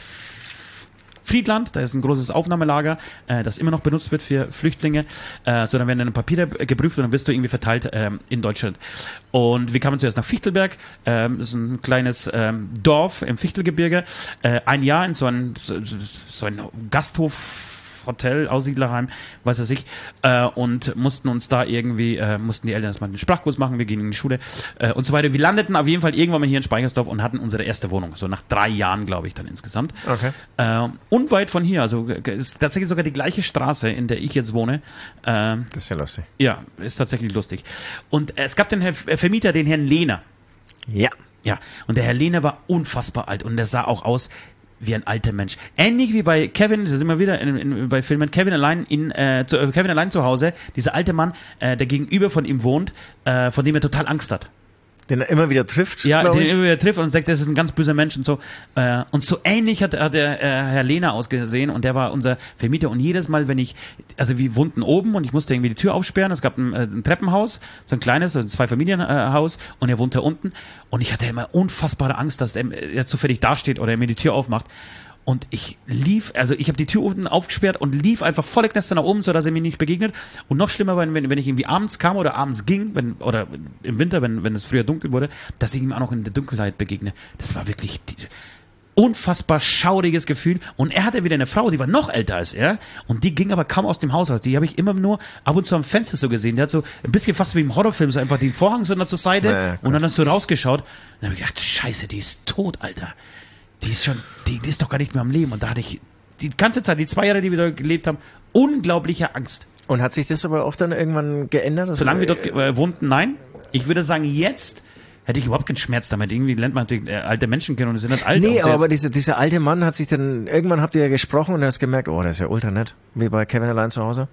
Friedland, da ist ein großes Aufnahmelager, das immer noch benutzt wird für Flüchtlinge. So, dann werden deine Papiere geprüft und dann wirst du irgendwie verteilt in Deutschland. Und wir kamen zuerst nach Fichtelberg, das ist ein kleines Dorf im Fichtelgebirge. Ein Jahr in so ein Gasthof, Hotel, Aussiedlerheim, weiß was ich, und mussten uns da irgendwie, mussten die Eltern erstmal einen Sprachkurs machen, wir gingen in die Schule und so weiter. Wir landeten auf jeden Fall irgendwann mal hier in Speichersdorf und hatten unsere erste Wohnung, so nach 3 Jahren, glaube ich, dann insgesamt. Okay. Unweit von hier, also ist tatsächlich sogar die gleiche Straße, in der ich jetzt wohne. Das ist ja lustig. Ja, ist tatsächlich lustig. Und es gab den Vermieter, den Herrn Lehner. Ja. Ja, und der Herr Lehner war unfassbar alt und der sah auch aus wie ein alter Mensch. Ähnlich wie bei Kevin, das ist immer wieder bei Filmen, Kevin allein zu Hause, dieser alte Mann, der gegenüber von ihm wohnt, von dem er total Angst hat. Den er immer wieder trifft. Ja, den er immer wieder trifft und sagt, das ist ein ganz böser Mensch und so. Und so ähnlich hat der Herr Lehner ausgesehen und der war unser Vermieter. Und jedes Mal, wir wohnten oben und ich musste irgendwie die Tür aufsperren. Es gab ein Treppenhaus, so ein kleines, also 2-Familienhaus und er wohnte unten. Und ich hatte immer unfassbare Angst, dass er zufällig dasteht oder er mir die Tür aufmacht. Und ich habe die Tür unten aufgesperrt und lief einfach volle Knäste nach oben, sodass er mir nicht begegnet. Und noch schlimmer war, wenn ich irgendwie abends kam oder abends ging, oder im Winter, wenn es früher dunkel wurde, dass ich ihm auch noch in der Dunkelheit begegne. Das war wirklich unfassbar schauriges Gefühl. Und er hatte wieder eine Frau, die war noch älter als er. Und die ging aber kaum aus dem Haus raus. Die habe ich immer nur ab und zu am Fenster so gesehen. Die hat so ein bisschen fast wie im Horrorfilm, so einfach den Vorhang so zur Seite und dann hast du rausgeschaut. Und dann habe ich gedacht, scheiße, die ist tot, Alter. Die ist doch gar nicht mehr am Leben. Und da hatte ich die ganze Zeit, die 2 Jahre, die wir dort gelebt haben, unglaubliche Angst. Und hat sich das aber auch dann irgendwann geändert? Solange wir dort wohnten, nein. Ich würde sagen, jetzt hätte ich überhaupt keinen Schmerz damit. Irgendwie lernt man natürlich alte Menschen kennen und die sind halt alt. Nee, aber dieser alte Mann hat sich dann, irgendwann habt ihr ja gesprochen und er hat gemerkt, oh, das ist ja ultra nett. Wie bei Kevin allein zu Hause?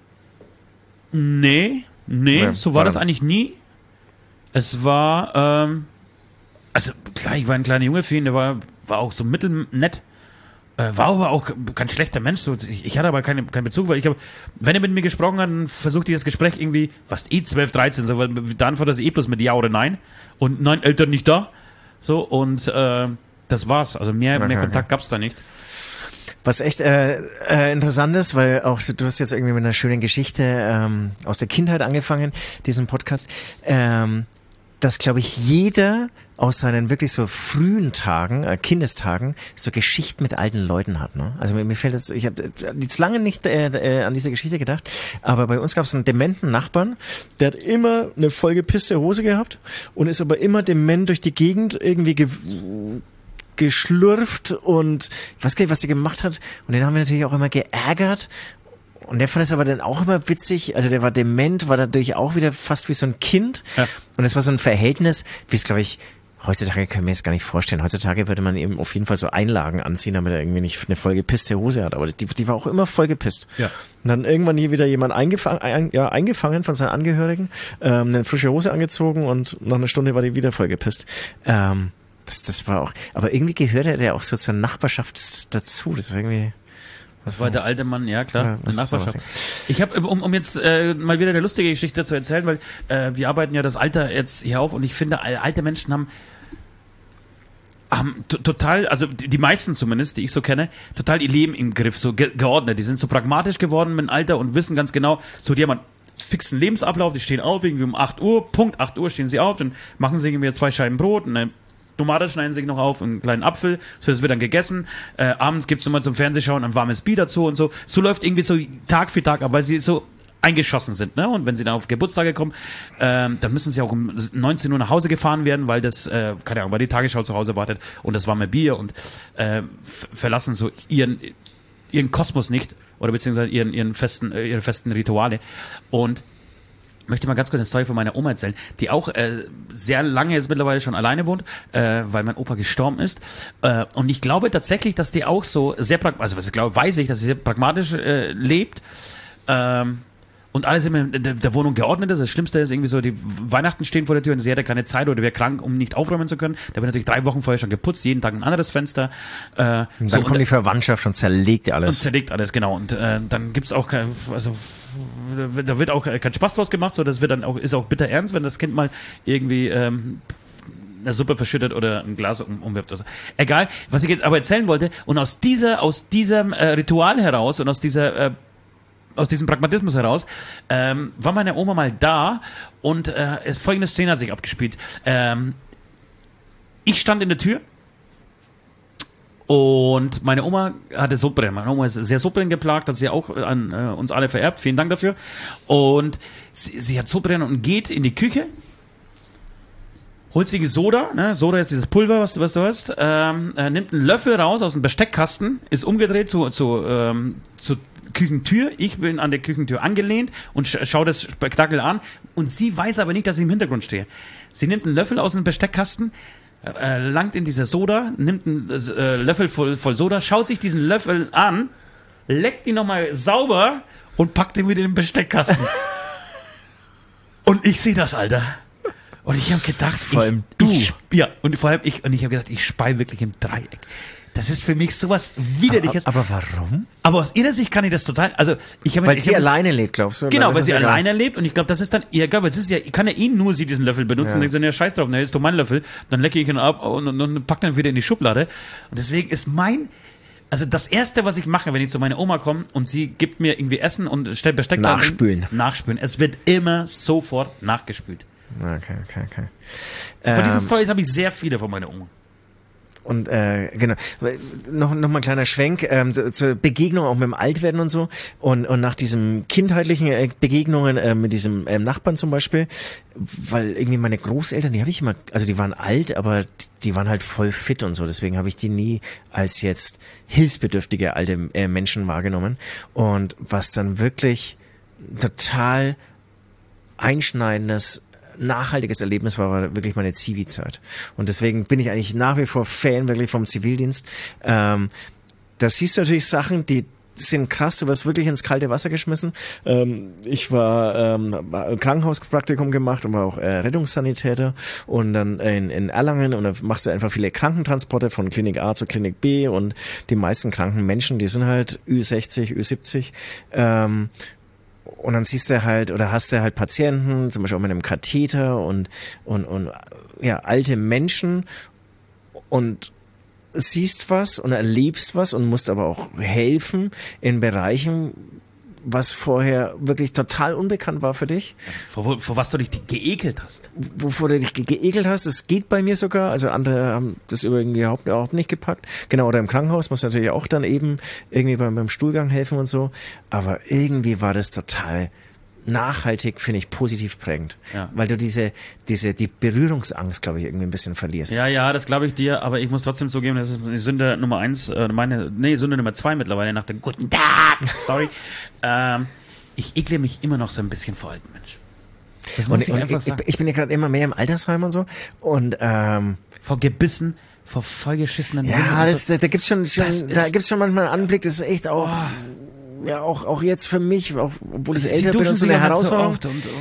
Nee, so war das eigentlich nie. Es war, also klar, ich war ein kleiner Junge für ihn, der war auch so mittelnett, war aber auch kein schlechter Mensch. So, ich hatte aber keinen Bezug, weil wenn er mit mir gesprochen hat, dann versuchte ich das Gespräch irgendwie, fast 12, 13, so, da antwortet das bloß mit Ja oder Nein und nein, Eltern nicht da. So, und das war's. Also mehr Kontakt gab's da nicht. Was echt interessant ist, weil auch du hast jetzt irgendwie mit einer schönen Geschichte aus der Kindheit angefangen, diesen Podcast, dass, glaube ich, jeder aus seinen wirklich so frühen Tagen, Kindestagen, so Geschichten mit alten Leuten hat. Ne? Also mir fällt jetzt, ich habe jetzt lange nicht an diese Geschichte gedacht, aber bei uns gab es einen dementen Nachbarn, der hat immer eine vollgepisste Hose gehabt und ist aber immer dement durch die Gegend irgendwie geschlürft und ich weiß gar nicht, was der gemacht hat. Und den haben wir natürlich auch immer geärgert. Und der fand es aber dann auch immer witzig, also der war dement, war dadurch auch wieder fast wie so ein Kind. Ja. Und es war so ein Verhältnis, wie es, glaube ich, heutzutage können wir es gar nicht vorstellen. Heutzutage würde man eben auf jeden Fall so Einlagen anziehen, damit er irgendwie nicht eine vollgepisste Hose hat. Aber die war auch immer vollgepisst. Ja. Und dann irgendwann hier wieder jemand eingefangen von seinen Angehörigen, eine frische Hose angezogen und nach einer Stunde war die wieder vollgepisst. Das war auch, aber irgendwie gehörte der auch so zur Nachbarschaft dazu. Das war irgendwie... Das war der alte Mann, ja klar, der Nachbarschaft. Ich habe, um jetzt mal wieder eine lustige Geschichte zu erzählen, weil wir arbeiten ja das Alter jetzt hier auf und ich finde, alte Menschen haben total, also die meisten zumindest, die ich so kenne, total ihr Leben im Griff, so geordnet. Die sind so pragmatisch geworden mit dem Alter und wissen ganz genau, so die haben einen fixen Lebensablauf, die stehen auf, irgendwie um 8 Uhr, Punkt 8 Uhr stehen sie auf, dann machen sie irgendwie 2 Scheiben Brot, eine Tomate schneiden sich noch auf, einen kleinen Apfel, so das wird dann gegessen. Abends gibt's nochmal zum Fernsehschauen ein warmes Bier dazu und so. So läuft irgendwie so Tag für Tag ab, weil sie so eingeschossen sind, ne? Und wenn sie dann auf Geburtstage kommen, dann müssen sie auch um 19 Uhr nach Hause gefahren werden, weil das, keine Ahnung, weil die Tagesschau zu Hause wartet und das warme Bier und verlassen so ihren Kosmos nicht oder beziehungsweise ihre festen Rituale. Und ich möchte mal ganz kurz eine Story von meiner Oma erzählen, die auch sehr lange jetzt mittlerweile schon alleine wohnt, weil mein Opa gestorben ist. Und ich glaube tatsächlich, dass die auch so sehr pragmatisch, also weiß ich, dass sie sehr pragmatisch lebt. Und alles immer in der Wohnung geordnet ist. Das Schlimmste ist irgendwie so, die Weihnachten stehen vor der Tür und sie hat ja keine Zeit oder wäre krank, um nicht aufräumen zu können. Da wird natürlich 3 Wochen vorher schon geputzt, jeden Tag ein anderes Fenster. Und dann kommt die Verwandtschaft und zerlegt alles. Und zerlegt alles, genau. Und dann gibt's auch da wird auch kein Spaß draus gemacht, so das wird dann auch, ist auch bitter ernst, wenn das Kind mal irgendwie eine Suppe verschüttet oder ein Glas umwirft oder so. Egal, was ich jetzt aber erzählen wollte, und aus diesem Ritual heraus und aus diesem Pragmatismus heraus war meine Oma mal da und folgende Szene hat sich abgespielt. Ich stand in der Tür und meine Oma hatte Sodbrennen. Meine Oma ist sehr Sodbrennen geplagt, hat sie auch an uns alle vererbt. Vielen Dank dafür. Und sie hat Sodbrennen und geht in die Küche, holt sich Soda, ne? Soda ist dieses Pulver, was du hast, nimmt einen Löffel raus aus dem Besteckkasten, ist umgedreht zur Küchentür. Ich bin an der Küchentür angelehnt und schaue das Spektakel an. Und sie weiß aber nicht, dass ich im Hintergrund stehe. Sie nimmt einen Löffel aus dem Besteckkasten, langt in diese Soda, nimmt einen Löffel voll Soda, schaut sich diesen Löffel an, leckt ihn nochmal sauber und packt ihn wieder in den Besteckkasten. Und ich sehe das, Alter. Und ich habe gedacht, vor allem du. Und vor allem ich habe gedacht, ich spei wirklich im Dreieck. Das ist für mich sowas Widerliches. Aber warum? Aber aus ihrer Sicht kann ich das total, weil sie alleine lebt, glaubst du? Genau, weil sie alleine lebt und ich glaube, das ist dann egal, weil es ist ja, ich kann ja nur sie diesen Löffel benutzen und ich so, ja, scheiß drauf, ist doch mein Löffel, dann lecke ich ihn ab und pack dann wieder in die Schublade. Und deswegen ist also das Erste, was ich mache, wenn ich zu meiner Oma komme und sie gibt mir irgendwie Essen und stellt Besteck Nachspülen. Es wird immer sofort nachgespült. Okay. Von diesen Stories habe ich sehr viele von meiner Oma. Und genau, noch mal ein kleiner Schwenk zur Begegnung auch mit dem Altwerden und so und nach diesen kindheitlichen Begegnungen mit diesem Nachbarn zum Beispiel, weil irgendwie meine Großeltern, die habe ich immer, also die waren alt, aber die waren halt voll fit und so, deswegen habe ich die nie als jetzt hilfsbedürftige alte Menschen wahrgenommen. Und was dann wirklich total einschneidendes nachhaltiges Erlebnis war wirklich meine Zivi-Zeit. Und deswegen bin ich eigentlich nach wie vor Fan wirklich vom Zivildienst. Da siehst du natürlich Sachen, die sind krass, du wirst wirklich ins kalte Wasser geschmissen. Ich war Krankenhauspraktikum gemacht und war auch Rettungssanitäter und dann in Erlangen und da machst du einfach viele Krankentransporte von Klinik A zu Klinik B und die meisten kranken Menschen, die sind halt Ü60, Ü70 und dann siehst du halt oder hast du halt Patienten, zum Beispiel auch mit einem Katheter und ja, alte Menschen und siehst was und erlebst was und musst aber auch helfen in Bereichen, was vorher wirklich total unbekannt war für dich. Vor was du dich geekelt hast. Wovor du dich geekelt hast, das geht bei mir sogar, also andere haben das irgendwie überhaupt nicht gepackt. Genau, oder im Krankenhaus musst du natürlich auch dann eben irgendwie beim Stuhlgang helfen und so, aber irgendwie war das total nachhaltig, finde ich, positiv prägend. Ja. Weil du die Berührungsangst, glaube ich, irgendwie ein bisschen verlierst. Ja, das glaube ich dir, aber ich muss trotzdem zugeben, das ist die Sünde Nummer 1, Sünde Nummer 2 mittlerweile nach dem guten Tag. Sorry. Ich ekle mich immer noch so ein bisschen vor alten Menschen. Das muss ich einfach sagen. Ich bin ja gerade immer mehr im Altersheim und so und vor Gebissen, vor vollgeschissenen ja, da gibt's schon manchmal einen Anblick, das ist echt auch ja, auch jetzt für mich, auch obwohl ich älter bin und so eine Herausforderung.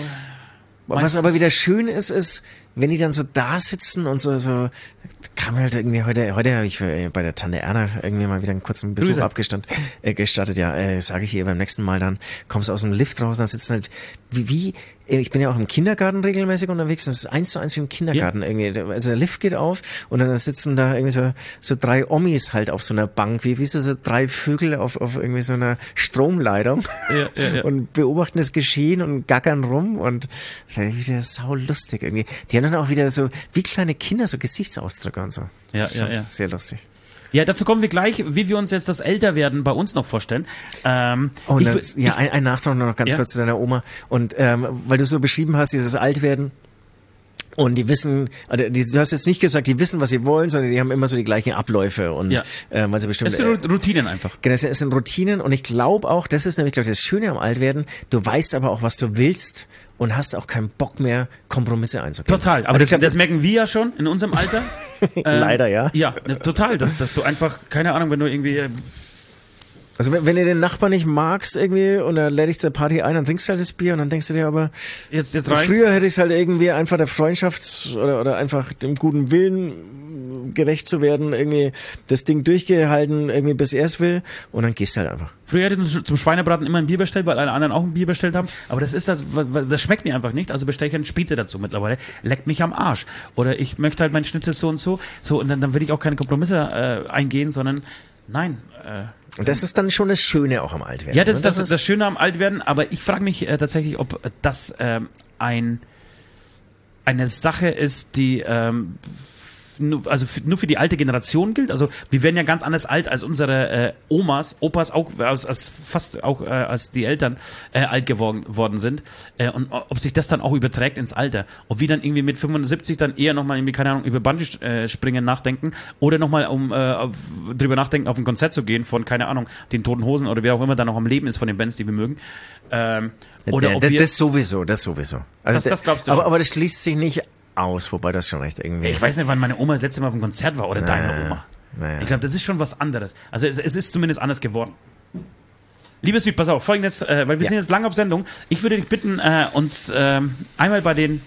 Was aber wieder schön ist, wenn die dann so da sitzen und so kam halt irgendwie heute habe ich bei der Tante Erna irgendwie mal wieder einen kurzen Besuch gestattet, ja, sage ich ihr beim nächsten Mal dann, kommst aus dem Lift raus, dann sitzen halt ich bin ja auch im Kindergarten regelmäßig unterwegs und es ist 1:1 wie im Kindergarten irgendwie, also der Lift geht auf und dann sitzen da irgendwie so 3 Omis halt auf so einer Bank, wie so 3 Vögel auf irgendwie so einer Stromleitung und beobachten das Geschehen und gackern rum und das ist wieder sau lustig irgendwie. Die haben dann auch wieder so, wie kleine Kinder, so Gesichtsausdrücke und so. Das ist sehr lustig. Ja, dazu kommen wir gleich, wie wir uns jetzt das Älterwerden bei uns noch vorstellen. Ein Nachtrag noch ganz kurz zu deiner Oma. Und weil du so beschrieben hast, dieses Altwerden. Und die wissen, du hast jetzt nicht gesagt, die wissen, was sie wollen, sondern die haben immer so die gleichen Abläufe und weil sie bestimmt. Es sind Routinen einfach. Genau, es sind Routinen und ich glaube auch, das ist nämlich, glaube ich, das Schöne am Altwerden, du weißt aber auch, was du willst und hast auch keinen Bock mehr, Kompromisse einzugehen. Total, aber also das merken wir ja schon in unserem Alter. Leider, ja. Ja, total, dass du einfach, keine Ahnung, wenn du irgendwie Also wenn du den Nachbarn nicht magst irgendwie und er lädt dich zur Party ein, dann trinkst du halt das Bier und dann denkst du dir aber, jetzt früher hätte ich es halt irgendwie einfach der Freundschaft oder einfach dem guten Willen gerecht zu werden, irgendwie das Ding durchgehalten, irgendwie bis er es will und dann gehst du halt einfach. Früher hätte ich zum Schweinebraten immer ein Bier bestellt, weil alle anderen auch ein Bier bestellt haben. Aber das schmeckt mir einfach nicht. Also bestelle ich einen Spitze dazu mittlerweile. Leckt mich am Arsch. Oder ich möchte halt meinen Schnitzel so und so. Und dann will ich auch keine Kompromisse eingehen, sondern nein. Und das ist dann schon das Schöne auch am Altwerden. Ja, das ist das Schöne am Altwerden. Aber ich frage mich tatsächlich, ob das eine Sache ist, die nur für die alte Generation gilt. Also wir werden ja ganz anders alt als unsere Opas, auch als die Eltern alt worden sind. Und ob sich das dann auch überträgt ins Alter. Ob wir dann irgendwie mit 75 dann eher nochmal irgendwie, keine Ahnung, über Bungee-Springen nachdenken oder nochmal drüber nachdenken, auf ein Konzert zu gehen von, keine Ahnung, den Toten Hosen oder wer auch immer da noch am Leben ist von den Bands, die wir mögen. Oder ob wir, das sowieso. Also das glaubst du schon. Aber das schließt sich nicht aus, wobei das schon recht irgendwie... Ich weiß nicht, wann meine Oma das letzte Mal auf einem Konzert war oder deine Oma. Naja. Ich glaube, das ist schon was anderes. Also es ist zumindest anders geworden. Liebe Süd, pass auf, Folgendes, weil wir sind jetzt lange auf Sendung. Ich würde dich bitten, uns einmal bei den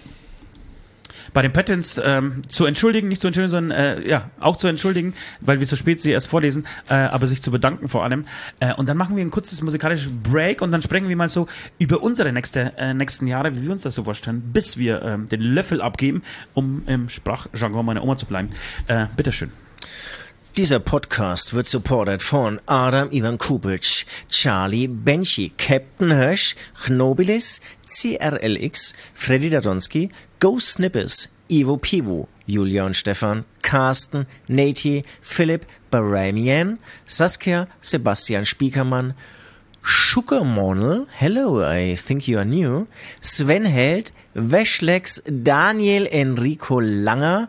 Patents zu entschuldigen, nicht zu entschuldigen, sondern auch zu entschuldigen, weil wir so spät sie erst vorlesen, aber sich zu bedanken vor allem. Und dann machen wir ein kurzes musikalisches Break und dann sprechen wir mal so über unsere nächsten Jahre, wie wir uns das so vorstellen, bis wir den Löffel abgeben, um im Sprachjargon meiner Oma zu bleiben. Bitteschön. Dieser Podcast wird supported von Adam Ivan Kubic, Charlie Benchi, Captain Hirsch, Chnobilis, CRLX, Freddy Dadonski, Go Snippers, Ivo Pivo, Julia und Stefan, Carsten, Nati, Philipp, Baramian, Saskia, Sebastian Spiekermann, Schuckermonel, hello, I think you are new, Sven Held, Weschlex, Daniel Enrico Länger,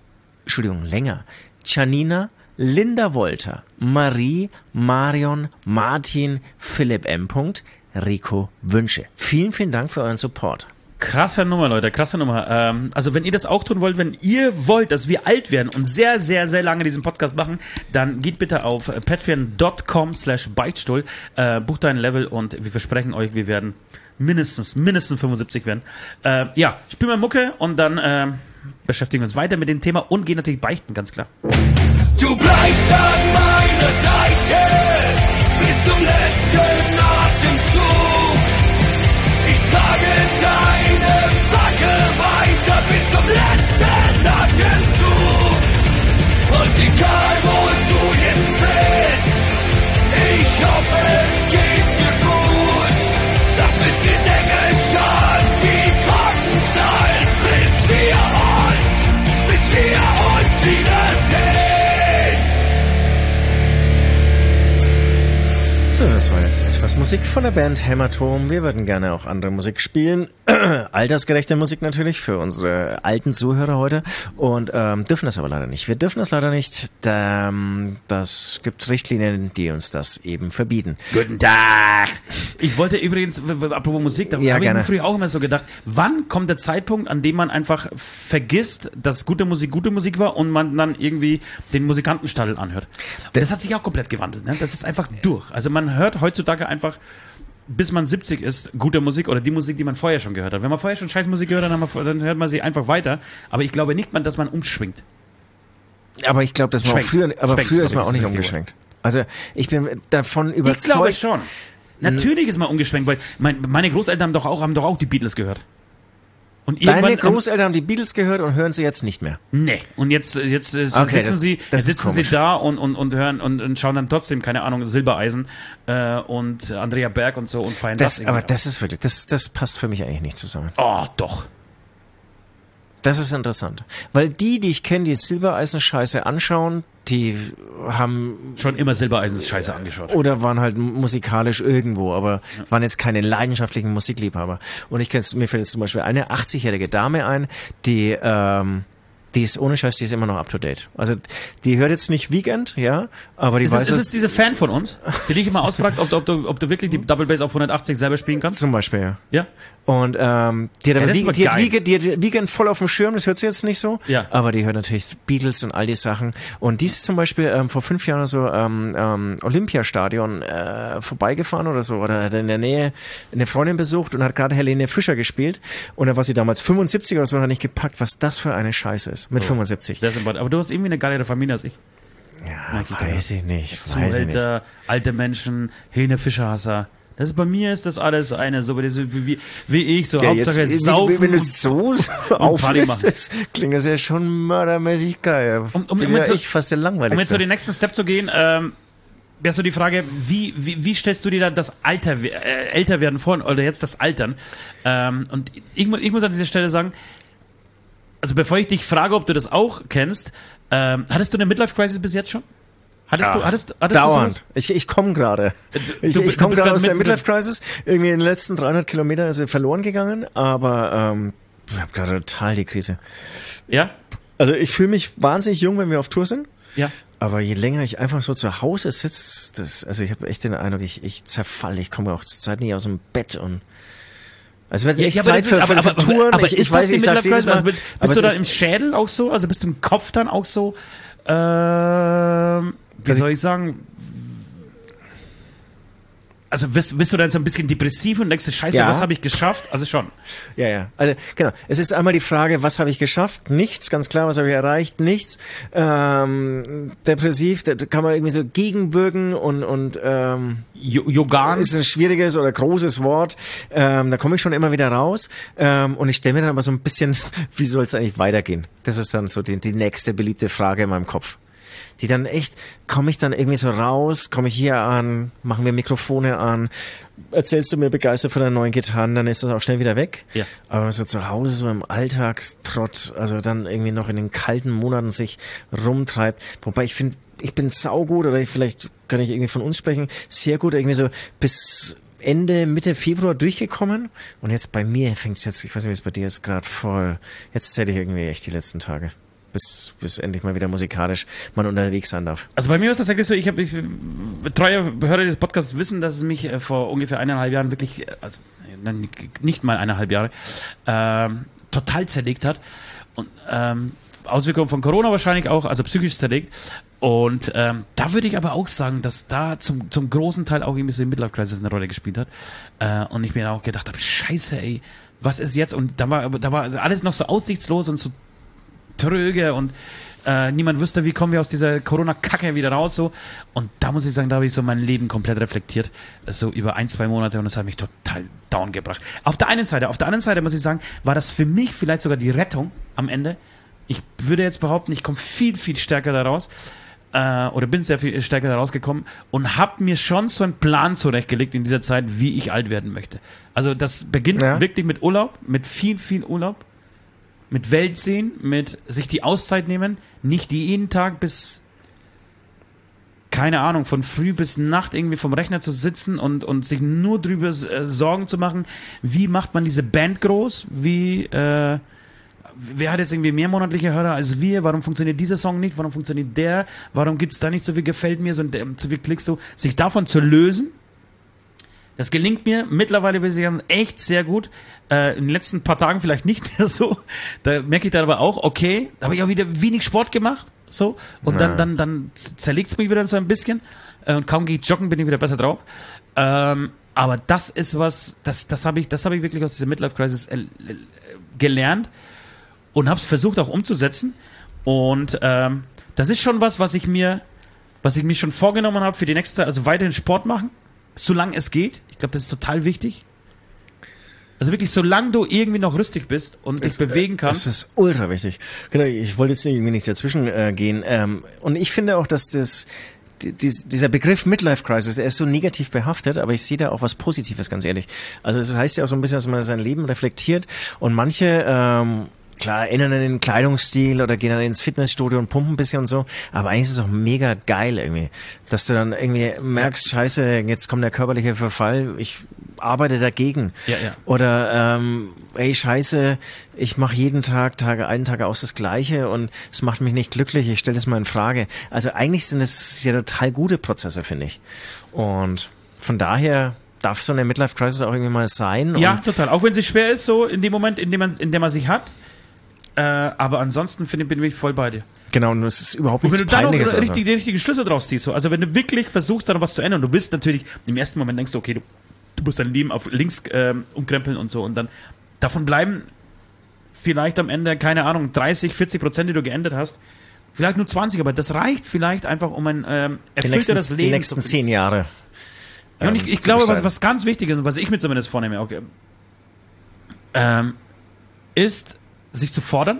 Janina, Linda Wolter, Marie, Marion, Martin, Philipp M. Rico Wünsche. Vielen, vielen Dank für euren Support. Krasse Nummer, Leute, krasse Nummer. Also wenn ihr das auch tun wollt, wenn ihr wollt, dass wir alt werden und sehr, sehr, sehr lange diesen Podcast machen, dann geht bitte auf patreon.com/Beichtstuhl, bucht ein Level und wir versprechen euch, wir werden mindestens 75 werden. Spielen wir Mucke und dann beschäftigen wir uns weiter mit dem Thema und gehen natürlich beichten, ganz klar. Du bleibst an meiner Seite bis zum letzten Atemzug. Ich trage deine Backe weiter bis zum letzten Atemzug. Und egal wo du jetzt bist, ich hoffe es geht dir gut. Lass mit den Engelscharen die Glocken knallen, bis wir uns wiedersehen. So, das war jetzt etwas Musik von der Band Hämatom. Wir würden gerne auch andere Musik spielen. Altersgerechte Musik natürlich für unsere alten Zuhörer heute. Und dürfen das aber leider nicht. Wir dürfen das leider nicht. Das gibt Richtlinien, die uns das eben verbieten. Guten Tag! Ich wollte übrigens, apropos Musik, da habe ich mir früher auch immer so gedacht, wann kommt der Zeitpunkt, an dem man einfach vergisst, dass gute Musik war und man dann irgendwie den Musikantenstadel anhört. Und das hat sich auch komplett gewandelt. Ne? Das ist einfach durch. Also man hört heutzutage einfach, bis man 70 ist, gute Musik oder die Musik, die man vorher schon gehört hat. Wenn man vorher schon Scheißmusik gehört hat, dann hört man sie einfach weiter. Aber ich glaube nicht, dass man umschwingt. Aber ich glaube, dass man früher ist man auch nicht umgeschwenkt. Also ich bin davon überzeugt. Ich glaube schon. Natürlich ist man umgeschwenkt, weil meine Großeltern haben doch auch die Beatles gehört. Und deine Großeltern haben die Beatles gehört und hören sie jetzt nicht mehr? Nee. Und jetzt sitzen sie da und hören und schauen dann trotzdem, keine Ahnung, Silbereisen und Andrea Berg und so und feiern das. Aber das ist wirklich, das passt für mich eigentlich nicht zusammen. Oh, doch. Das ist interessant. Weil die ich kenne, die Silbereisen-Scheiße anschauen, die haben... schon immer Silbereisen-Scheiße angeschaut. Oder waren halt musikalisch irgendwo, aber waren jetzt keine leidenschaftlichen Musikliebhaber. Und mir fällt jetzt zum Beispiel eine 80-jährige Dame ein, die Die ist ohne Scheiß, die ist immer noch up to date. Also die hört jetzt nicht Weekend, ja, aber die weiß es. Ist es diese Fan von uns, die dich immer ausfragt, ob du wirklich die Double Bass auf 180 selber spielen kannst? Zum Beispiel, ja. Ja. Und die hat Weekend voll auf dem Schirm, das hört sie jetzt nicht so, ja. Aber die hört natürlich Beatles und all die Sachen. Und die ist zum Beispiel vor 5 Jahren so Olympiastadion vorbeigefahren oder so, oder hat in der Nähe eine Freundin besucht und hat gerade Helene Fischer gespielt. Und da war sie damals 75 oder so und hat nicht gepackt, was das für eine Scheiße ist. Mit 75. Aber du hast irgendwie eine geilere Familie als ich. Ja, weiß ich nicht. Zuhälter, alte Menschen, Helene Fischer-Hasser. Bei mir ist das alles so eine, so wie ich, so ja, Hauptsache jetzt, saufen. Wenn du es so auflistest, klingt das ja schon mördermäßig geil. Ich fast der langweiligste. Um jetzt so den nächsten Step zu gehen, wäre so die Frage, wie stellst du dir da das Älterwerden vor, oder jetzt das Altern? Und ich muss an dieser Stelle sagen, also bevor ich dich frage, ob du das auch kennst, hattest du eine Midlife-Crisis bis jetzt schon? Hattest dauernd. Ich komme gerade. Ich komme gerade aus der Midlife-Crisis. Irgendwie in den letzten 300 Kilometern ist sie verloren gegangen, aber ich habe gerade total die Krise. Ja? Also ich fühle mich wahnsinnig jung, wenn wir auf Tour sind. Ja. Aber je länger ich einfach so zu Hause sitze, also ich habe echt den Eindruck, ich zerfalle. Ich komme auch zur Zeit nicht aus dem Bett und also wird echt Zeit für Touren. Aber ich weiß nicht, also bist du da im Schädel auch so? Also bist du im Kopf dann auch so? Wie soll ich sagen? Also bist du dann so ein bisschen depressiv und denkst, Scheiße, ja. Was habe ich geschafft? Also schon. Ja. Also genau. Es ist einmal die Frage, was habe ich geschafft? Nichts, ganz klar, was habe ich erreicht? Nichts. Depressiv, da kann man irgendwie so gegenwirken und Yogan ist ein schwieriges oder großes Wort. Da komme ich schon immer wieder raus. Und ich stelle mir dann aber so ein bisschen, wie soll es eigentlich weitergehen? Das ist dann so die nächste beliebte Frage in meinem Kopf. Die dann echt, komme ich dann irgendwie so raus, komme ich hier an, machen wir Mikrofone an, erzählst du mir begeistert von deinen neuen Gitarren, dann ist das auch schnell wieder weg. Ja. Aber so zu Hause, so im Alltagstrott, also dann irgendwie noch in den kalten Monaten sich rumtreibt. Wobei ich finde, ich bin saugut, oder vielleicht kann ich irgendwie von uns sprechen, sehr gut, irgendwie so bis Mitte Februar durchgekommen. Und jetzt bei mir fängt es jetzt, ich weiß nicht, wie es bei dir ist, gerade voll. Jetzt zähle ich irgendwie echt die letzten Tage. Bis endlich mal wieder musikalisch man unterwegs sein darf. Also bei mir ist das tatsächlich so, ich treue Hörer des Podcasts wissen, dass es mich vor ungefähr 1,5 Jahren wirklich, also nicht mal 1,5 Jahre, total zerlegt hat. Und Auswirkungen von Corona wahrscheinlich auch, also psychisch zerlegt. Und da würde ich aber auch sagen, dass da zum großen Teil auch irgendwie so die Midlife-Crisis eine Rolle gespielt hat. Und ich mir auch gedacht habe, Scheiße, ey, was ist jetzt? Und da war alles noch so aussichtslos und so tröge und niemand wüsste, wie kommen wir aus dieser Corona-Kacke wieder raus, so. Und da muss ich sagen, da habe ich so mein Leben komplett reflektiert, so über 1-2 Monate, und das hat mich total down gebracht. Auf der anderen Seite muss ich sagen, war das für mich vielleicht sogar die Rettung am Ende. Ich würde jetzt behaupten, ich komme viel, viel stärker da raus, oder bin sehr viel stärker da rausgekommen und habe mir schon so einen Plan zurechtgelegt in dieser Zeit, wie ich alt werden möchte. Also das beginnt wirklich mit Urlaub, mit viel, viel Urlaub, mit Welt sehen, mit sich die Auszeit nehmen, nicht jeden Tag bis, keine Ahnung, von früh bis Nacht irgendwie vom Rechner zu sitzen und sich nur drüber Sorgen zu machen, wie macht man diese Band groß, wer hat jetzt irgendwie mehr monatliche Hörer als wir, warum funktioniert dieser Song nicht, warum funktioniert der, warum gibt es da nicht so viel gefällt mir, so viel Klicks, so, sich davon zu lösen. Das gelingt mir mittlerweile, würde ich sagen, echt sehr gut. In den letzten paar Tagen vielleicht nicht mehr so. Da merke ich dann aber auch, okay, da habe ich auch wieder wenig Sport gemacht. So. Und dann zerlegt es mich wieder so ein bisschen. Und kaum gehe ich joggen, bin ich wieder besser drauf. Aber das ist was, das habe ich wirklich aus dieser Midlife-Crisis gelernt und habe es versucht auch umzusetzen. Und das ist schon was ich mir schon vorgenommen habe für die nächste Zeit. Also weiterhin Sport machen, solange es geht. Ich glaube, das ist total wichtig. Also wirklich, solange du irgendwie noch rüstig bist und dich bewegen kannst. Das ist ultra wichtig. Genau, ich wollte jetzt irgendwie nicht dazwischen gehen. Und ich finde auch, dass dieser Begriff Midlife Crisis, der ist so negativ behaftet, aber ich sehe da auch was Positives, ganz ehrlich. Also das heißt ja auch so ein bisschen, dass man sein Leben reflektiert, und manche klar, ändern den Kleidungsstil oder gehen dann ins Fitnessstudio und pumpen ein bisschen und so. Aber eigentlich ist es auch mega geil irgendwie, dass du dann irgendwie merkst, Scheiße, jetzt kommt der körperliche Verfall. Ich arbeite dagegen. Ja. Oder, ey, scheiße, ich mache jeden Tag, Tage ein, Tage aus das Gleiche und es macht mich nicht glücklich, ich stelle das mal in Frage. Also eigentlich sind es ja total gute Prozesse, finde ich. Und von daher darf so eine Midlife-Crisis auch irgendwie mal sein. Ja, total. Auch wenn es schwer ist, so in dem Moment, in dem man sich hat. Aber ansonsten bin ich voll bei dir. Genau, und es ist überhaupt nichts Peinliches. Und wenn du dann noch die richtigen Schlüsse draus ziehst, so. Also wenn du wirklich versuchst, da noch was zu ändern, du willst natürlich, im ersten Moment denkst du, okay, du musst dein Leben auf links umkrempeln und so und dann davon bleiben vielleicht am Ende, keine Ahnung, 30-40%, die du geändert hast, vielleicht nur 20, aber das reicht vielleicht einfach, um ein erfüllteres Leben die nächsten 10 Jahre. Ja, und ich glaube, was ganz wichtig ist und was ich mir zumindest vornehme, okay, ist, sich zu fordern.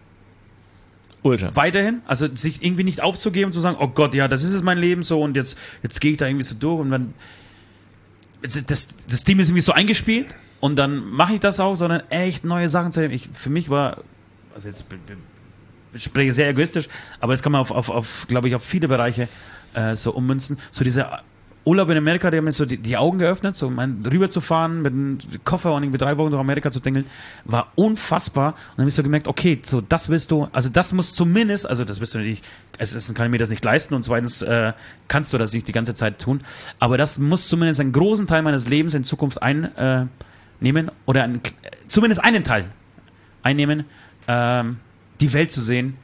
Ultra. Weiterhin, also sich irgendwie nicht aufzugeben und zu sagen, oh Gott, ja, das ist jetzt mein Leben so und jetzt gehe ich da irgendwie so durch und dann das Team ist irgendwie so eingespielt und dann mache ich das auch, sondern echt neue Sachen zu nehmen. Für mich war, also jetzt ich spreche sehr egoistisch, aber das kann man glaube ich, auf viele Bereiche so ummünzen. So dieser Urlaub in Amerika, der hat mir so die Augen geöffnet, so rüber zu fahren, mit einem Koffer und irgendwie 3 Wochen durch Amerika zu dingeln, war unfassbar. Und dann habe ich so gemerkt, okay, so das willst du, also das muss zumindest, also das wirst du natürlich, erstens kann ich mir das nicht leisten und zweitens kannst du das nicht die ganze Zeit tun, aber das muss zumindest einen großen Teil meines Lebens in Zukunft einnehmen oder zumindest einen Teil einnehmen, die Welt zu sehen,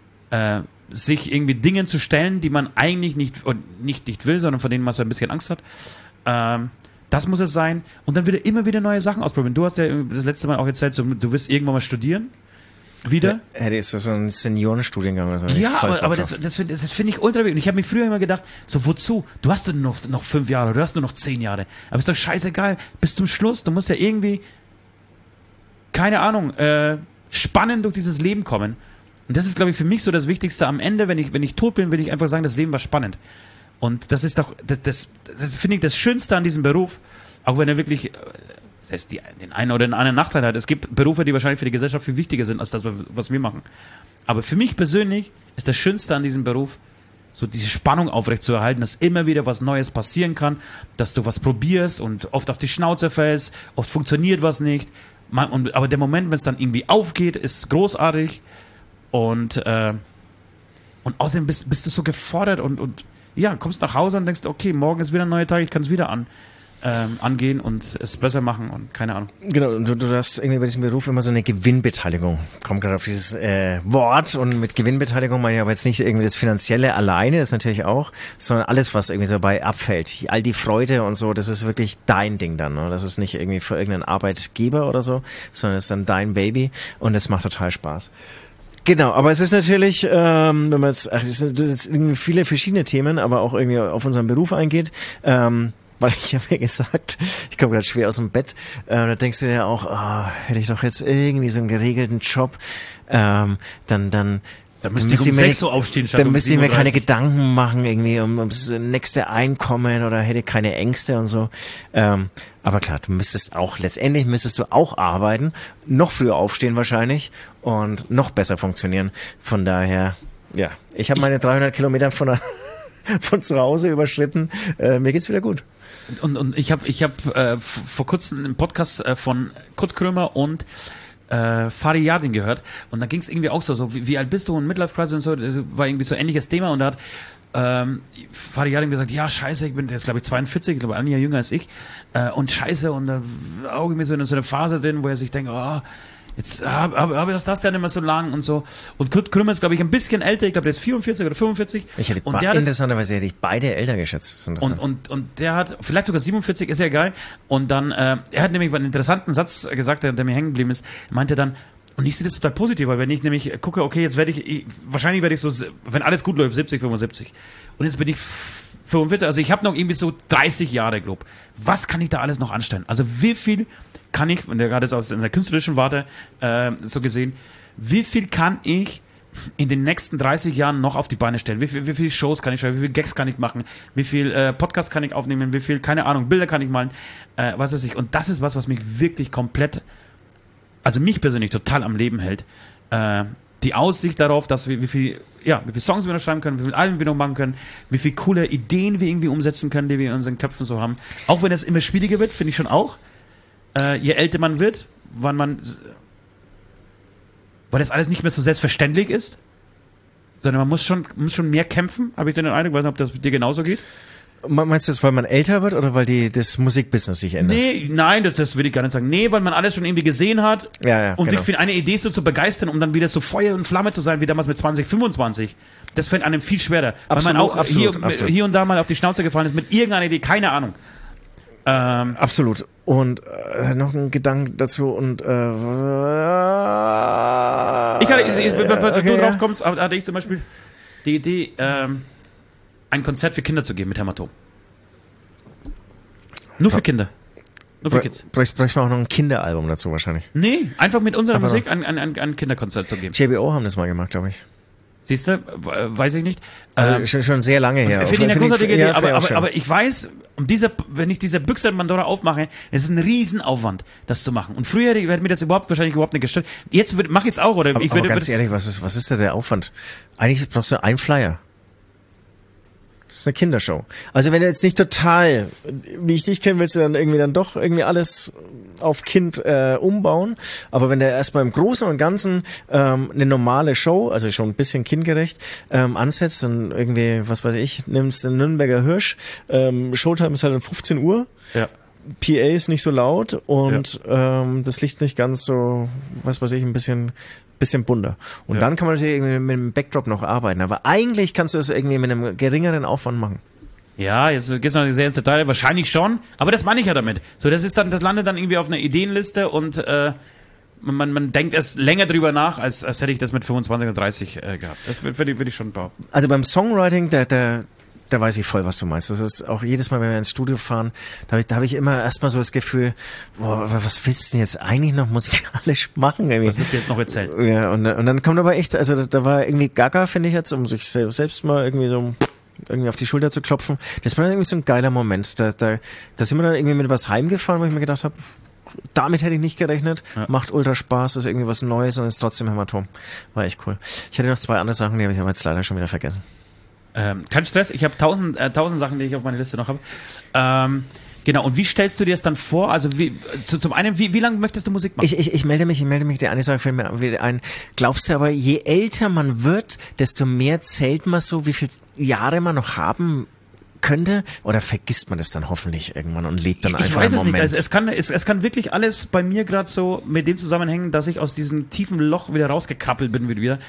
sich irgendwie Dingen zu stellen, die man eigentlich nicht will, sondern von denen man so ein bisschen Angst hat. Das muss es sein. Und dann immer wieder neue Sachen ausprobieren. Du hast ja das letzte Mal auch erzählt, du wirst irgendwann mal studieren. Wieder? Ja, das ist so ein Seniorenstudiengang. Oder so. Ja, aber das finde ich ultra wichtig. Und ich habe mir früher immer gedacht, so wozu? Du hast nur noch 5 Jahre, du hast nur noch 10 Jahre. Aber ist doch scheißegal. Bis zum Schluss, du musst ja irgendwie, keine Ahnung, spannend durch dieses Leben kommen. Und das ist, glaube ich, für mich so das Wichtigste. Am Ende, wenn ich tot bin, will ich einfach sagen, das Leben war spannend. Und das ist doch, das finde ich das Schönste an diesem Beruf, auch wenn er wirklich, das heißt, den einen oder den anderen Nachteil hat. Es gibt Berufe, die wahrscheinlich für die Gesellschaft viel wichtiger sind, als das, was wir machen. Aber für mich persönlich ist das Schönste an diesem Beruf, so diese Spannung aufrechtzuerhalten, dass immer wieder was Neues passieren kann, dass du was probierst und oft auf die Schnauze fällst, oft funktioniert was nicht. Aber der Moment, wenn es dann irgendwie aufgeht, ist großartig. Und außerdem bist du so gefordert und ja, kommst nach Hause und denkst, okay, morgen ist wieder ein neuer Tag, ich kann es wieder angehen und es besser machen und keine Ahnung. Genau, und du hast irgendwie bei diesem Beruf immer so eine Gewinnbeteiligung. Kommt gerade auf dieses Wort und mit Gewinnbeteiligung meine ich aber jetzt nicht irgendwie das Finanzielle alleine, das natürlich auch, sondern alles, was irgendwie so dabei abfällt. All die Freude und so, das ist wirklich dein Ding dann. Ne? Das ist nicht irgendwie für irgendeinen Arbeitgeber oder so, sondern das ist dann dein Baby und das macht total Spaß. Genau, aber es ist natürlich, wenn man jetzt, es sind irgendwie viele verschiedene Themen, aber auch irgendwie auf unseren Beruf eingeht, weil ich habe mir gesagt, ich komme gerade schwer aus dem Bett, da denkst du dir auch, hätte ich doch jetzt irgendwie so einen geregelten Job, dann müsste ich um 6 Uhr aufstehen statt dann müsste ich mir keine 37. Gedanken machen irgendwie ums nächste Einkommen oder hätte keine Ängste und so. Aber klar, letztendlich müsstest du auch arbeiten, noch früher aufstehen wahrscheinlich und noch besser funktionieren. Von daher, ja, ich habe meine 300 Kilometer von zu Hause überschritten. Mir geht's wieder gut. Und ich hab vor kurzem einen Podcast von Kurt Krömer und Fari Yardin gehört und da ging es irgendwie auch so wie alt bist du und Midlife Crisis und so, das war irgendwie so ein ähnliches Thema und da hat Fari Yardin gesagt, ja scheiße, ich bin jetzt glaube ich 42, ich glaube ein Jahr jünger als ich und scheiße und da auch irgendwie so eine Phase drin, wo er sich denkt, jetzt habe ich das ja nicht mehr so lang und so. Und Kurt Krömer ist, glaube ich, ein bisschen älter. Ich glaube, der ist 44 oder 45. Interessanterweise hätte ich beide älter geschätzt. Und der hat, vielleicht sogar 47, ist ja egal. Und dann, er hat nämlich einen interessanten Satz gesagt, der mir hängen geblieben ist. Er meinte dann, und ich sehe das total positiv, weil wenn ich nämlich gucke, okay, jetzt wahrscheinlich werde ich so, wenn alles gut läuft, 70, 75. Und jetzt bin ich 45, also ich habe noch irgendwie so 30 Jahre, glaube ich. Was kann ich da alles noch anstellen? Also wie viel kann ich, und der gerade ist aus der künstlerischen Warte so gesehen, wie viel kann ich in den nächsten 30 Jahren noch auf die Beine stellen? Wie viele Shows kann ich schreiben? Wie viele Gags kann ich machen? Wie viel Podcasts kann ich aufnehmen? Wie viel, keine Ahnung, Bilder kann ich malen? Was weiß ich. Und das ist was mich wirklich komplett, also mich persönlich total am Leben hält. die Aussicht darauf, dass wir wie viel Songs wir noch schreiben können, wie viele Alben wir noch machen können, wie viele coole Ideen wir irgendwie umsetzen können, die wir in unseren Köpfen so haben. Auch wenn es immer schwieriger wird, finde ich schon auch. Je älter man wird, weil das alles nicht mehr so selbstverständlich ist, sondern man muss schon mehr kämpfen, habe ich den Eindruck, weiß nicht, ob das dir genauso geht. Meinst du das, weil man älter wird oder weil das Musikbusiness sich ändert? Nein, das will ich gar nicht sagen. Nee, weil man alles schon irgendwie gesehen hat und genau. sich für eine Idee so zu begeistern, um dann wieder so Feuer und Flamme zu sein, wie damals mit 20, 25. Das fällt einem viel schwerer. Weil man auch hier und da mal auf die Schnauze gefallen ist mit irgendeiner Idee, keine Ahnung. Absolut. Und noch ein Gedanke dazu und bevor du drauf kommst, hatte ich zum Beispiel die Idee, ein Konzert für Kinder zu geben mit Hämatom. Nur für Kinder. Nur für Kids. Bräuchten wir auch noch ein Kinderalbum dazu wahrscheinlich. Nee, einfach mit unserer Musik ein Kinderkonzert zu geben. JBO haben das mal gemacht, glaube ich. Siehst du? Weiß ich nicht. Also schon sehr lange her. Finde ich eine großartige Idee, aber ich weiß, wenn ich diese Büchse Pandora aufmache, es ist ein Riesenaufwand, das zu machen. Und früher hätte mir das wahrscheinlich überhaupt nicht gestört. Jetzt mache ich es auch. Oder aber ganz ehrlich, was ist da der Aufwand? Eigentlich brauchst du einen Flyer. Das ist eine Kindershow. Also wenn du jetzt nicht total, wie ich dich kenne, willst du dann irgendwie alles auf Kind umbauen. Aber wenn du erstmal im Großen und Ganzen eine normale Show, also schon ein bisschen kindgerecht, ansetzt, dann irgendwie, was weiß ich, nimmst den Nürnberger Hirsch, Showtime ist halt um 15 Uhr. Ja. PA ist nicht so laut und das Licht nicht ganz so, was weiß ich, ein bisschen bunter. Und dann kann man natürlich irgendwie mit dem Backdrop noch arbeiten. Aber eigentlich kannst du das irgendwie mit einem geringeren Aufwand machen. Ja, jetzt geht's noch sehr ins Detail, wahrscheinlich schon, aber das meine ich ja damit. So, das landet dann irgendwie auf einer Ideenliste und man denkt erst länger drüber nach, als hätte ich das mit 25 oder 30 gehabt. Das würde ich schon behaupten. Also beim Songwriting, da weiß ich voll, was du meinst. Das ist auch jedes Mal, wenn wir ins Studio fahren, da hab ich immer erstmal so das Gefühl, boah, was willst du denn jetzt eigentlich noch musikalisch machen? Irgendwie. Was willst du jetzt noch erzählen? Ja, und dann kommt aber echt, also da war irgendwie Gaga, finde ich jetzt, um sich selbst mal irgendwie so auf die Schulter zu klopfen. Das war dann irgendwie so ein geiler Moment. Da sind wir dann irgendwie mit was heimgefahren, wo ich mir gedacht habe, damit hätte ich nicht gerechnet. Ja. Macht ultra Spaß, ist irgendwie was Neues und ist trotzdem Hämatom. War echt cool. Ich hatte noch 2 andere Sachen, die habe ich aber jetzt leider schon wieder vergessen. Kein Stress, ich habe 1000 Sachen, die ich auf meiner Liste noch habe. Genau, und wie stellst du dir das dann vor? Also zum einen, wie lange möchtest du Musik machen? Ich melde mich, die eine Sache fällt mir wieder ein. Glaubst du aber, je älter man wird, desto mehr zählt man so, wie viele Jahre man noch haben könnte? Oder vergisst man das dann hoffentlich irgendwann und lebt dann einfach einen Moment? Ich weiß es nicht. Also es kann wirklich alles bei mir gerade so mit dem zusammenhängen, dass ich aus diesem tiefen Loch wieder rausgekrabbelt bin wieder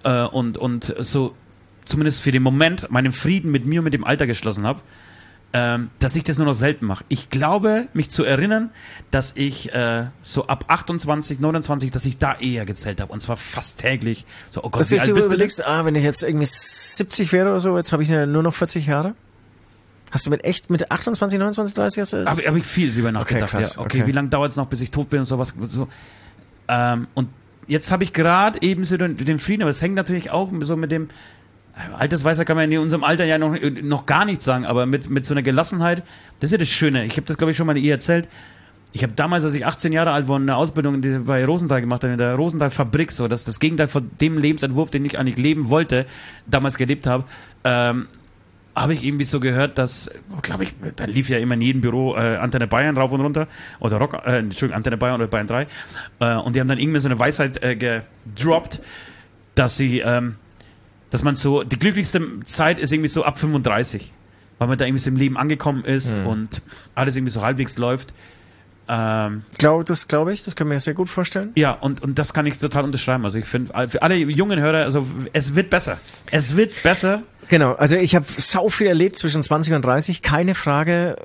und so zumindest für den Moment meinen Frieden mit mir und mit dem Alter geschlossen habe, dass ich das nur noch selten mache. Ich glaube, mich zu erinnern, dass ich so ab 28, 29, dass ich da eher gezählt habe. Und zwar fast täglich. So, oh Gott, wie alt bist du? Überlegst, wenn ich jetzt irgendwie 70 wäre oder so, jetzt habe ich nur noch 40 Jahre? Hast du mit 28, 29, 30 hast du das? Habe ich viel drüber nachgedacht. Okay, krass, okay, wie lange dauert es noch, bis ich tot bin und sowas. So. Und jetzt habe ich gerade eben so den Frieden, aber es hängt natürlich auch so mit dem Altersweisheit kann man in unserem Alter ja noch gar nichts sagen, aber mit so einer Gelassenheit, das ist ja das Schöne. Ich habe das, glaube ich, schon mal erzählt. Ich habe damals, als ich 18 Jahre alt war, eine Ausbildung bei Rosenthal gemacht habe, in der Rosenthal-Fabrik, so, das Gegenteil von dem Lebensentwurf, den ich eigentlich leben wollte, damals gelebt habe, habe ich irgendwie so gehört, dass, glaube ich, da lief ja immer in jedem Büro Antenne Bayern rauf und runter, oder Antenne Bayern oder Bayern 3, und die haben dann irgendwie so eine Weisheit gedroppt, dass man so, die glücklichste Zeit ist irgendwie so ab 35, weil man da irgendwie so im Leben angekommen ist und alles irgendwie so halbwegs läuft. Das kann ich mir sehr gut vorstellen. Ja, und das kann ich total unterschreiben. Also ich finde, für alle jungen Hörer, also es wird besser. Es wird besser. Genau, also ich habe sau viel erlebt zwischen 20 und 30, keine Frage,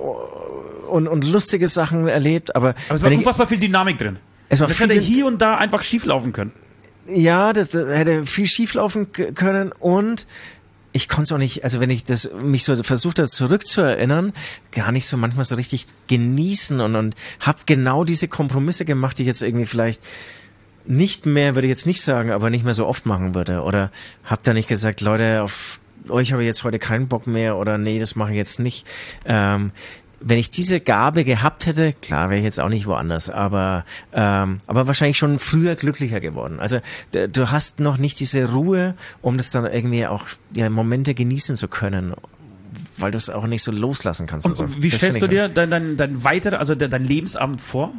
und lustige Sachen erlebt, aber es war unfassbar viel Dynamik drin. Das hätte hier und da einfach schief laufen können. Ja, das hätte viel schief laufen können und ich konnte es auch nicht, also wenn ich mich so versucht habe zurückzuerinnern, gar nicht so manchmal so richtig genießen und habe genau diese Kompromisse gemacht, die ich jetzt irgendwie vielleicht nicht mehr, würde ich jetzt nicht sagen, aber nicht mehr so oft machen würde. Oder habe da nicht gesagt, Leute, auf euch habe ich jetzt heute keinen Bock mehr oder nee, das mache ich jetzt nicht. wenn ich diese Gabe gehabt hätte, klar wäre ich jetzt auch nicht woanders, aber wahrscheinlich schon früher glücklicher geworden. Also du hast noch nicht diese Ruhe, um das dann irgendwie auch Momente genießen zu können, weil du es auch nicht so loslassen kannst. Und so. Wie stellst du dir dein dein Lebensabend vor?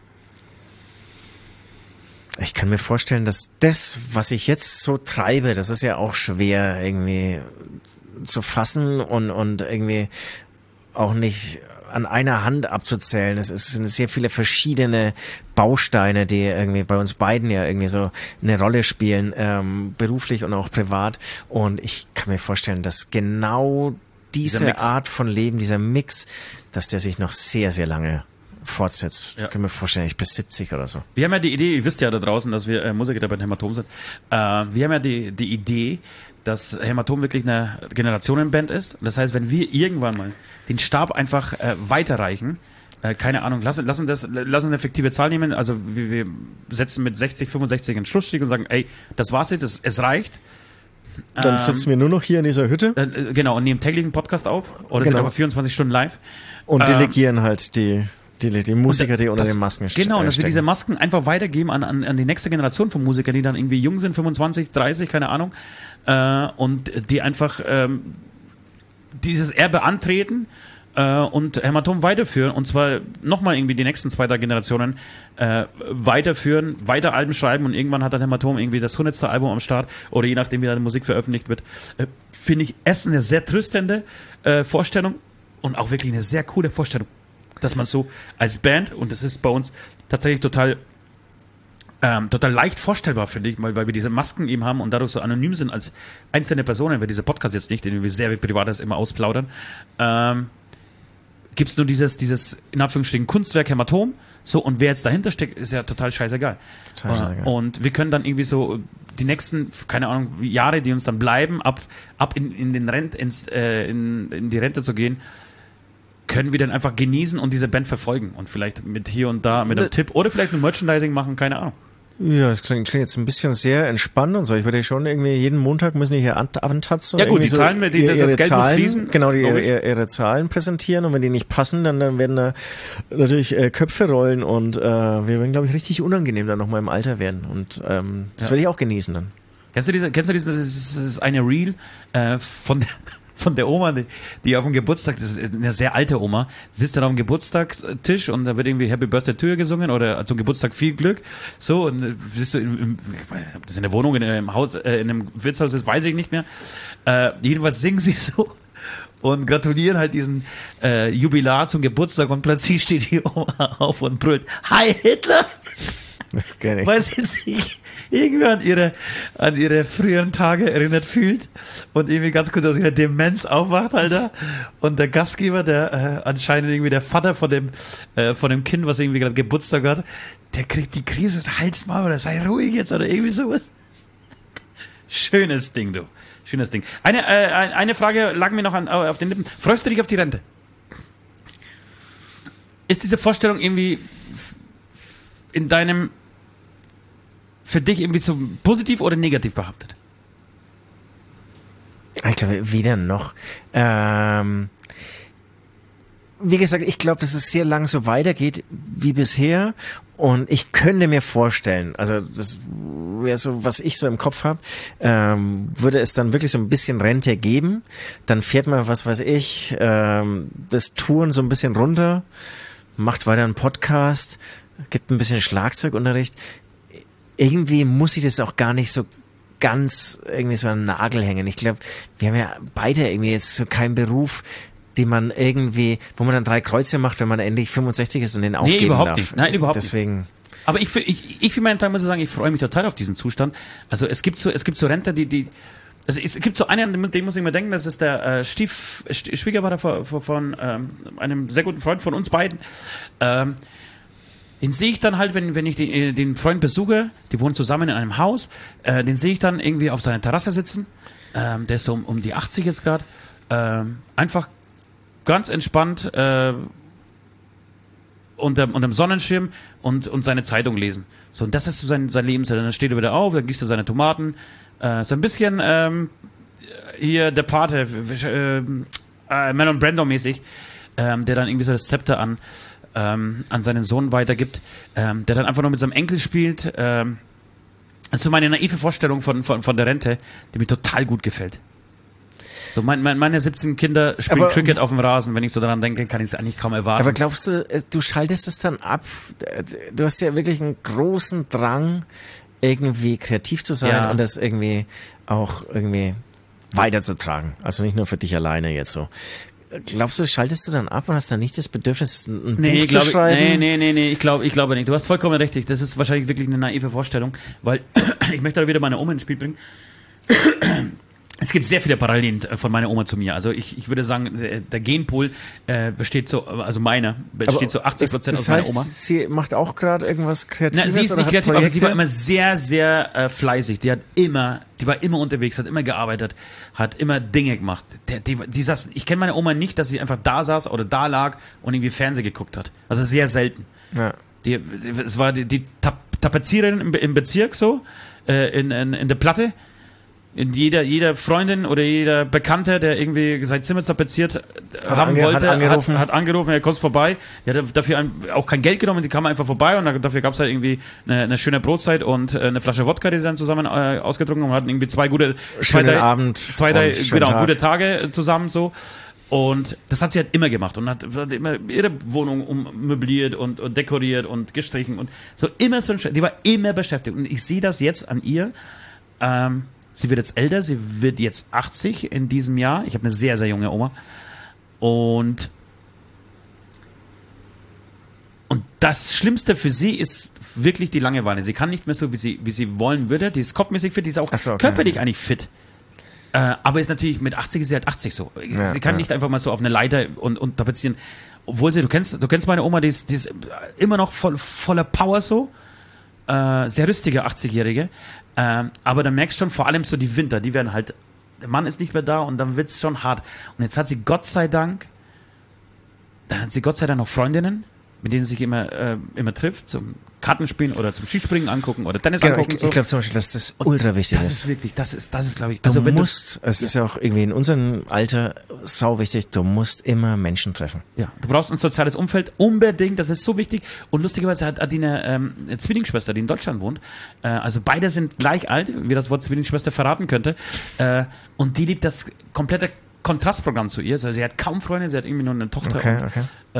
Ich kann mir vorstellen, dass das, was ich jetzt so treibe, das ist ja auch schwer irgendwie zu fassen und irgendwie auch nicht an einer Hand abzuzählen. Es sind sehr viele verschiedene Bausteine, die irgendwie bei uns beiden ja irgendwie so eine Rolle spielen, beruflich und auch privat. Und ich kann mir vorstellen, dass genau diese Art von Leben, dieser Mix, dass der sich noch sehr, sehr lange fortsetzt. Ich kann mir vorstellen, ich bis 70 oder so. Wir haben ja die Idee, ihr wisst ja da draußen, dass wir Musiker bei Hämatom sind. Wir haben ja die Idee, dass Hämatom wirklich eine Generationenband ist. Das heißt, wenn wir irgendwann mal den Stab einfach weiterreichen, keine Ahnung, lass uns eine fiktive Zahl nehmen, also wir setzen mit 60, 65 einen Schlussstrich und sagen, ey, das war's jetzt, es reicht. Dann sitzen wir nur noch hier in dieser Hütte. Genau, und nehmen täglich einen Podcast auf oder sind aber 24 Stunden live. Und delegieren halt die Musiker, die unter den Masken stehen. Genau, und dass wir diese Masken einfach weitergeben an die nächste Generation von Musikern, die dann irgendwie jung sind, 25, 30, keine Ahnung, und die einfach dieses Erbe antreten und Hämatom weiterführen, und zwar nochmal irgendwie die nächsten 2, 3 Generationen weiterführen, weiter Alben schreiben, und irgendwann hat dann Hämatom irgendwie das 100. Album am Start, oder je nachdem, wie da die Musik veröffentlicht wird. Finde ich eine sehr tröstende Vorstellung und auch wirklich eine sehr coole Vorstellung, dass man so als Band, und das ist bei uns tatsächlich total leicht vorstellbar, finde ich, weil wir diese Masken eben haben und dadurch so anonym sind als einzelne Personen, weil dieser Podcast jetzt nicht, den wir sehr Privates immer ausplaudern, gibt es nur dieses in Anführungsstrichen Kunstwerk Hämatom, so, und wer jetzt dahinter steckt, ist ja total scheißegal. Und wir können dann irgendwie so die nächsten, keine Ahnung, Jahre, die uns dann bleiben, ab in die Rente zu gehen, können wir dann einfach genießen und diese Band verfolgen und vielleicht mit hier und da mit einem Tipp oder vielleicht ein Merchandising machen, keine Ahnung. Ja, das klingt jetzt ein bisschen sehr entspannt und so. Ich würde schon irgendwie jeden Montag müssen die hier antatzen. Ja gut, die Zahlen, das Geld Zahlen, muss fließen. Genau, ihre Zahlen präsentieren, und wenn die nicht passen, dann werden da natürlich Köpfe rollen, und wir werden, glaube ich, richtig unangenehm dann nochmal im Alter werden, und das werde ich auch genießen dann. Kennst du dieses eine Reel von der Oma, die auf dem Geburtstag, das ist eine sehr alte Oma, sitzt dann auf dem Geburtstagstisch und da wird irgendwie Happy Birthday to you gesungen oder zum Geburtstag viel Glück. So, und siehst du, ob das in der Wohnung, in einem Haus, in einem Wirtshaus ist, weiß ich nicht mehr. Jedenfalls singen sie so und gratulieren halt diesen Jubilar zum Geburtstag, und plötzlich steht die Oma auf und brüllt: Hi Hitler! Das kenn ich. Weil sie sich irgendwie an ihre früheren Tage erinnert fühlt und irgendwie ganz kurz aus ihrer Demenz aufwacht, Alter. Und der Gastgeber, der anscheinend irgendwie der Vater von dem Kind, was irgendwie gerade Geburtstag hat, der kriegt die Krise, halt's mal, oder sei ruhig jetzt, oder irgendwie sowas. Schönes Ding, du. Schönes Ding. Eine Frage lag mir noch auf den Lippen. Freust du dich auf die Rente? Ist diese Vorstellung irgendwie für dich irgendwie so positiv oder negativ behaftet? Ich glaube, weder noch. Wie gesagt, ich glaube, dass es sehr lang so weitergeht wie bisher, und ich könnte mir vorstellen, also das wäre so, was ich so im Kopf habe, würde es dann wirklich so ein bisschen Rente geben, dann fährt man, was weiß ich, das Touren so ein bisschen runter, macht weiter einen Podcast, gibt ein bisschen Schlagzeugunterricht. Irgendwie muss ich das auch gar nicht so ganz irgendwie so an den Nagel hängen. Ich glaube, wir haben ja beide irgendwie jetzt so keinen Beruf, den man irgendwie, wo man dann 3 Kreuze macht, wenn man endlich 65 ist und den aufgeben überhaupt darf. Nicht. Nein, überhaupt Deswegen. Nicht. Aber ich für meinen Teil muss sagen, ich freue mich total auf diesen Zustand. Also es gibt so Rentner, also es gibt so einen, den muss ich mir denken, das ist der Schwiegervater von einem sehr guten Freund von uns beiden. Den sehe ich dann halt, wenn ich den Freund besuche, die wohnen zusammen in einem Haus, den sehe ich dann irgendwie auf seiner Terrasse sitzen, der ist so um die 80 jetzt gerade, einfach ganz entspannt unterm Sonnenschirm und seine Zeitung lesen. So, und das ist so sein Lebensstil. Dann steht er wieder auf, dann gießt er seine Tomaten, so ein bisschen hier der Pate, Marlon Brando mäßig. der dann irgendwie so das Zepter an seinen Sohn weitergibt, der dann einfach nur mit seinem Enkel spielt. Also meine naive Vorstellung von der Rente, die mir total gut gefällt. So meine 17 Kinder spielen Cricket auf dem Rasen. Wenn ich so daran denke, kann ich es eigentlich kaum erwarten. Aber glaubst du, du schaltest es dann ab? Du hast ja wirklich einen großen Drang, irgendwie kreativ zu sein und das irgendwie auch irgendwie weiterzutragen. Also nicht nur für dich alleine jetzt so. Glaubst du, schaltest du dann ab und hast dann nicht das Bedürfnis, ein Buch zu schreiben? Nee, ich glaube nicht. Du hast vollkommen recht. Das ist wahrscheinlich wirklich eine naive Vorstellung, weil ich möchte da wieder meine Oma ins Spiel bringen. Es gibt sehr viele Parallelen von meiner Oma zu mir. Also ich würde sagen, der Genpool besteht so, also meiner besteht so 80% aus meiner Oma. Sie macht auch gerade irgendwas Kreatives? Na, sie ist nicht kreativ, aber sie war immer sehr, sehr fleißig. Die war immer unterwegs, hat immer gearbeitet, hat immer Dinge gemacht. Die saß, ich kenne meine Oma nicht, dass sie einfach da saß oder da lag und irgendwie Fernsehen geguckt hat. Also sehr selten. Ja. Es war die Tapeziererin im Bezirk so, in der Platte. Jeder Freundin oder jeder Bekannte, der irgendwie sein Zimmer tapeziert haben wollte, hat angerufen, er kommt vorbei. Er hat dafür auch kein Geld genommen, die kam einfach vorbei und dafür gab es halt irgendwie eine schöne Brotzeit und eine Flasche Wodka, die sie dann zusammen ausgetrunken und hatten irgendwie zwei, drei gute Tage zusammen so. Und das hat sie halt immer gemacht und hat immer ihre Wohnung ummöbliert und dekoriert und gestrichen und so immer so. Die war immer beschäftigt und ich sehe das jetzt an ihr. Sie wird jetzt älter, sie wird jetzt 80 in diesem Jahr. Ich habe eine sehr, sehr junge Oma. Und das Schlimmste für sie ist wirklich die Langeweile. Sie kann nicht mehr so, wie sie wollen würde. Die ist kopfmäßig fit, die ist auch körperlich eigentlich fit. Aber ist natürlich, mit 80 ist sie halt 80 so. Ja, sie kann nicht einfach mal so auf eine Leiter und tapezieren. Obwohl du kennst meine Oma, die ist immer noch voller Power so. Sehr rüstige 80-Jährige. Aber dann merkst du schon, vor allem so die Winter, die werden halt, der Mann ist nicht mehr da und dann wird es schon hart. Und jetzt hat sie Gott sei Dank noch Freundinnen, mit denen sie sich immer trifft, zum Kartenspielen oder zum Skispringen angucken oder Tennis angucken. Ich glaube zum Beispiel, dass das ultra wichtig ist. Das ist wirklich, das ist glaube ich, es ist ja auch irgendwie in unserem Alter sau wichtig, du musst immer Menschen treffen. Ja, du brauchst ein soziales Umfeld, unbedingt, das ist so wichtig. Und lustigerweise hat die eine Zwillingsschwester, die in Deutschland wohnt. Also beide sind gleich alt, wie das Wort Zwillingsschwester verraten könnte. Und die liebt das komplette Kontrastprogramm zu ihr. Also sie hat kaum Freunde, sie hat irgendwie nur eine Tochter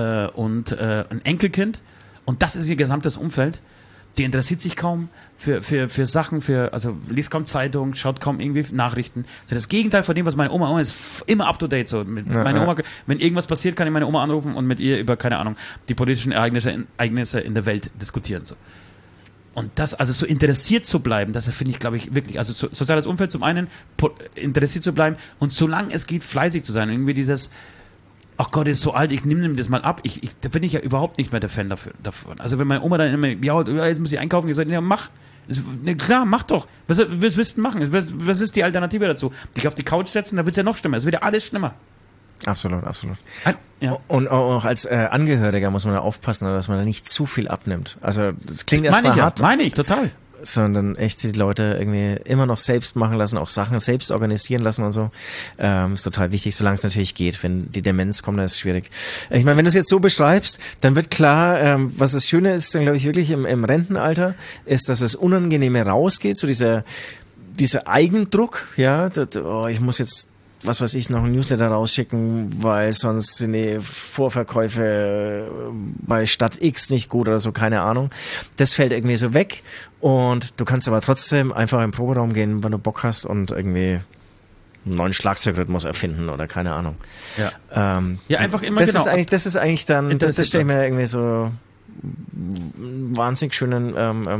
und ein Enkelkind. Und das ist ihr gesamtes Umfeld. Die interessiert sich kaum für Sachen, also liest kaum Zeitung, schaut kaum irgendwie Nachrichten. So das Gegenteil von dem, was meine Oma ist, immer up to date. So. Meine Oma, wenn irgendwas passiert, kann ich meine Oma anrufen und mit ihr über, keine Ahnung, die politischen Ereignisse in der Welt diskutieren. So. Und das, also so interessiert zu bleiben, das finde ich, glaube ich, wirklich, also soziales Umfeld zum einen, interessiert zu bleiben und solange es geht, fleißig zu sein. Irgendwie dieses, ach Gott, ist so alt, ich nehme das mal ab. Da bin ich ja überhaupt nicht mehr der Fan davon. Also wenn meine Oma dann immer, jetzt muss ich einkaufen, ich sage, ja, mach. Klar, mach doch. Was willst du machen? Was ist die Alternative dazu? Dich auf die Couch setzen, da wird es ja noch schlimmer. Es wird ja alles schlimmer. Absolut. Ja. Und auch als Angehöriger muss man da aufpassen, dass man da nicht zu viel abnimmt. Also das klingt erstmal hart. Meine ich, total. Sondern echt die Leute irgendwie immer noch selbst machen lassen, auch Sachen selbst organisieren lassen und so. Ist total wichtig, solange es natürlich geht. Wenn die Demenz kommt, dann ist es schwierig. Ich meine, wenn du es jetzt so beschreibst, dann wird klar, was das Schöne ist, dann glaube ich wirklich im Rentenalter, ist, dass es Unangenehme rausgeht, so dieser Eigendruck, ja, ich muss jetzt was weiß ich, noch ein Newsletter rausschicken, weil sonst sind die Vorverkäufe bei Stadt X nicht gut oder so, keine Ahnung. Das fällt irgendwie so weg und du kannst aber trotzdem einfach im Proberaum gehen, wenn du Bock hast und irgendwie einen neuen Schlagzeugrhythmus erfinden oder keine Ahnung. Ja, einfach immer das ist eigentlich dann, das stelle ich mir irgendwie so wahnsinnig schönen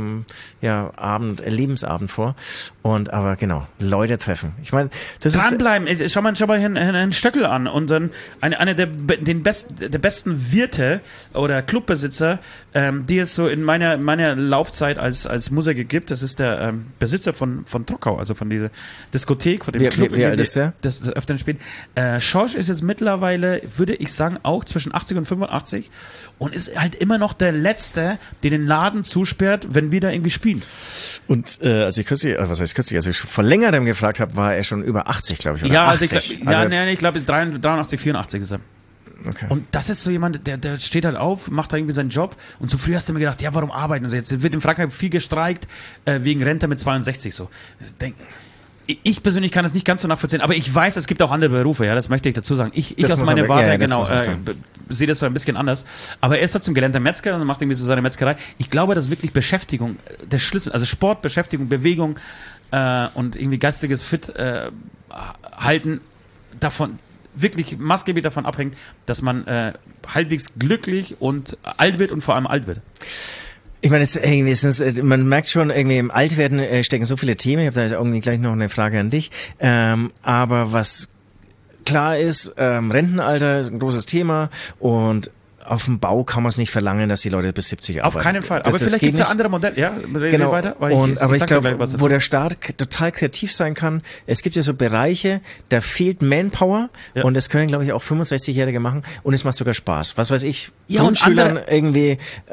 Lebensabend vor. Und aber genau, Leute treffen. Ich meine, das dranbleiben. Schau mal Herrn Stöckel an und dann einer der besten Wirte oder Clubbesitzer, die es so in meiner Laufzeit als Musiker gibt. Das ist der Besitzer von Trockau, also von dieser Diskothek, von dem Club. Wie alt ist der? Das öfter spielt. Schorsch ist jetzt mittlerweile, würde ich sagen, auch zwischen 80 und 85 und ist halt immer noch der Letzte, der den Laden zusperrt, wenn wir da irgendwie spielen. Und als ich vor längerem gefragt habe, war er schon über 80, glaube ich. Oder ja, 80. Ich glaube 83, 84 ist er. Okay. Und das ist so jemand, der steht halt auf, macht da irgendwie seinen Job und so früh hast du mir gedacht, ja, warum arbeiten? Und so, jetzt wird in Frankreich viel gestreikt wegen Rente mit 62 so. Ich persönlich kann das nicht ganz so nachvollziehen, aber ich weiß, es gibt auch andere Berufe, ja, das möchte ich dazu sagen. Ich aus meiner Warte, sehe das so ein bisschen anders. Aber er ist trotzdem gelernter Metzger und macht irgendwie so seine Metzgerei. Ich glaube, dass wirklich Beschäftigung der Schlüssel, also Sport, Beschäftigung, Bewegung und irgendwie geistiges Fit halten davon wirklich maßgeblich davon abhängt, dass man halbwegs glücklich und alt wird und vor allem alt wird. Ich meine, man merkt schon, irgendwie im Altwerden stecken so viele Themen. Ich habe da irgendwie gleich noch eine Frage an dich. Aber was klar ist, Rentenalter ist ein großes Thema und auf dem Bau kann man es nicht verlangen, dass die Leute bis 70 arbeiten. Auf keinen Fall. Aber vielleicht gibt es ja andere Modelle. Ja, genau. Weiter, aber ich glaube, wo der Staat total kreativ sein kann, es gibt ja so Bereiche, da fehlt Manpower und das können, glaube ich, auch 65-Jährige machen und es macht sogar Spaß. Was weiß ich, Grundschülern irgendwie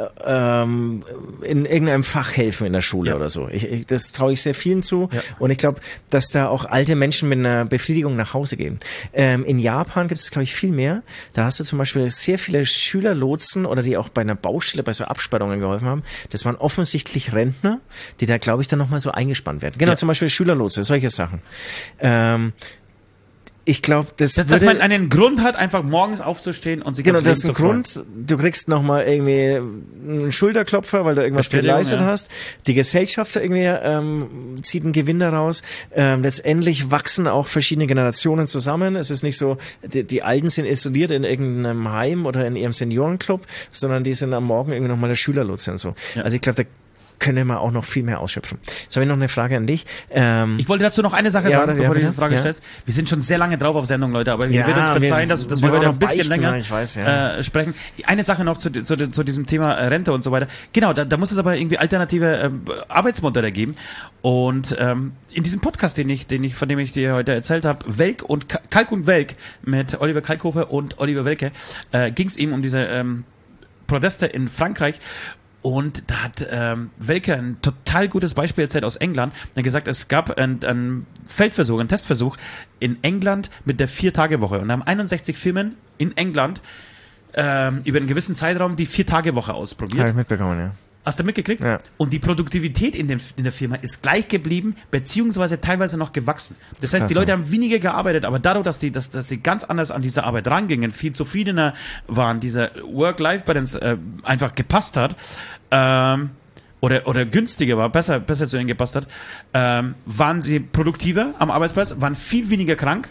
in irgendeinem Fach helfen in der Schule oder so. Das traue ich sehr vielen zu und ich glaube, dass da auch alte Menschen mit einer Befriedigung nach Hause gehen. In Japan gibt es, glaube ich, viel mehr. Da hast du zum Beispiel sehr viele Schülerlotsen oder die auch bei einer Baustelle, bei so Absperrungen geholfen haben. Das waren offensichtlich Rentner, die da, glaube ich, dann nochmal so eingespannt werden. Genau, zum Beispiel Schülerlotse, solche Sachen. Ich glaube, dass man einen Grund hat, einfach morgens aufzustehen und sich genau, das ist ein Grund. Du kriegst nochmal irgendwie einen Schulterklopfer, weil du irgendwas geleistet hast. Die Gesellschaft irgendwie zieht einen Gewinn daraus. Letztendlich wachsen auch verschiedene Generationen zusammen. Es ist nicht so, die Alten sind isoliert in irgendeinem Heim oder in ihrem Seniorenclub, sondern die sind am Morgen irgendwie nochmal der Schülerlotse und so. Ja. Also ich glaube, da können wir auch noch viel mehr ausschöpfen. Jetzt habe ich noch eine Frage an dich. Ich wollte dazu noch eine Sache sagen, bevor du die Frage stellst. Wir sind schon sehr lange drauf auf Sendung, Leute, aber ihr werdet uns verzeihen, dass wir heute noch ein bisschen länger sprechen. Eine Sache noch zu diesem Thema Rente und so weiter. Genau, da muss es aber irgendwie alternative Arbeitsmodelle geben. Und in diesem Podcast, von dem ich dir heute erzählt habe, Kalk und Welk mit Oliver Kalkofe und Oliver Welke, ging es eben um diese Proteste in Frankreich. Und da hat Welke ein total gutes Beispiel erzählt aus England. Er hat gesagt, es gab einen Feldversuch, einen Testversuch in England mit der 4-Tage-Woche. Und da haben 61 Firmen in England über einen gewissen Zeitraum die 4-Tage-Woche ausprobiert. Habe ich mitbekommen, ja. Hast du mitgekriegt? Ja. Und die Produktivität in der Firma ist gleich geblieben, beziehungsweise teilweise noch gewachsen. Das heißt, die Leute haben weniger gearbeitet, aber dadurch, dass sie ganz anders an diese Arbeit rangingen, viel zufriedener waren, diese Work-Life-Balance einfach gepasst hat, oder günstiger war, besser zu ihnen gepasst hat, waren sie produktiver am Arbeitsplatz, waren viel weniger krank.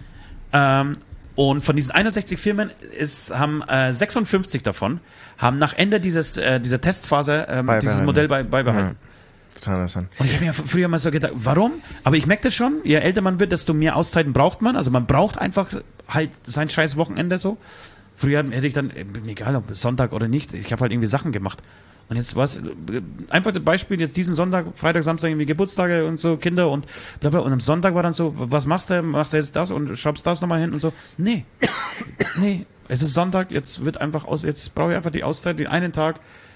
Und von diesen 61 Firmen haben 56 davon nach Ende dieser Testphase dieses Modell beibehalten. Ja, total interessant. Und ich habe mir früher mal so gedacht, warum? Aber ich merke das schon, je älter man wird, desto mehr Auszeiten braucht man. Also man braucht einfach halt sein scheiß Wochenende so. Früher hätte ich dann, egal ob Sonntag oder nicht, ich habe halt irgendwie Sachen gemacht. Und jetzt war es einfach das Beispiel, jetzt diesen Sonntag, Freitag, Samstag irgendwie Geburtstage und so, Kinder und bla bla. Und am Sonntag war dann so, was machst du? Machst du jetzt das und schraubst das nochmal hin und so? Nee, es ist Sonntag, jetzt brauche ich einfach die Auszeit, den einen Tag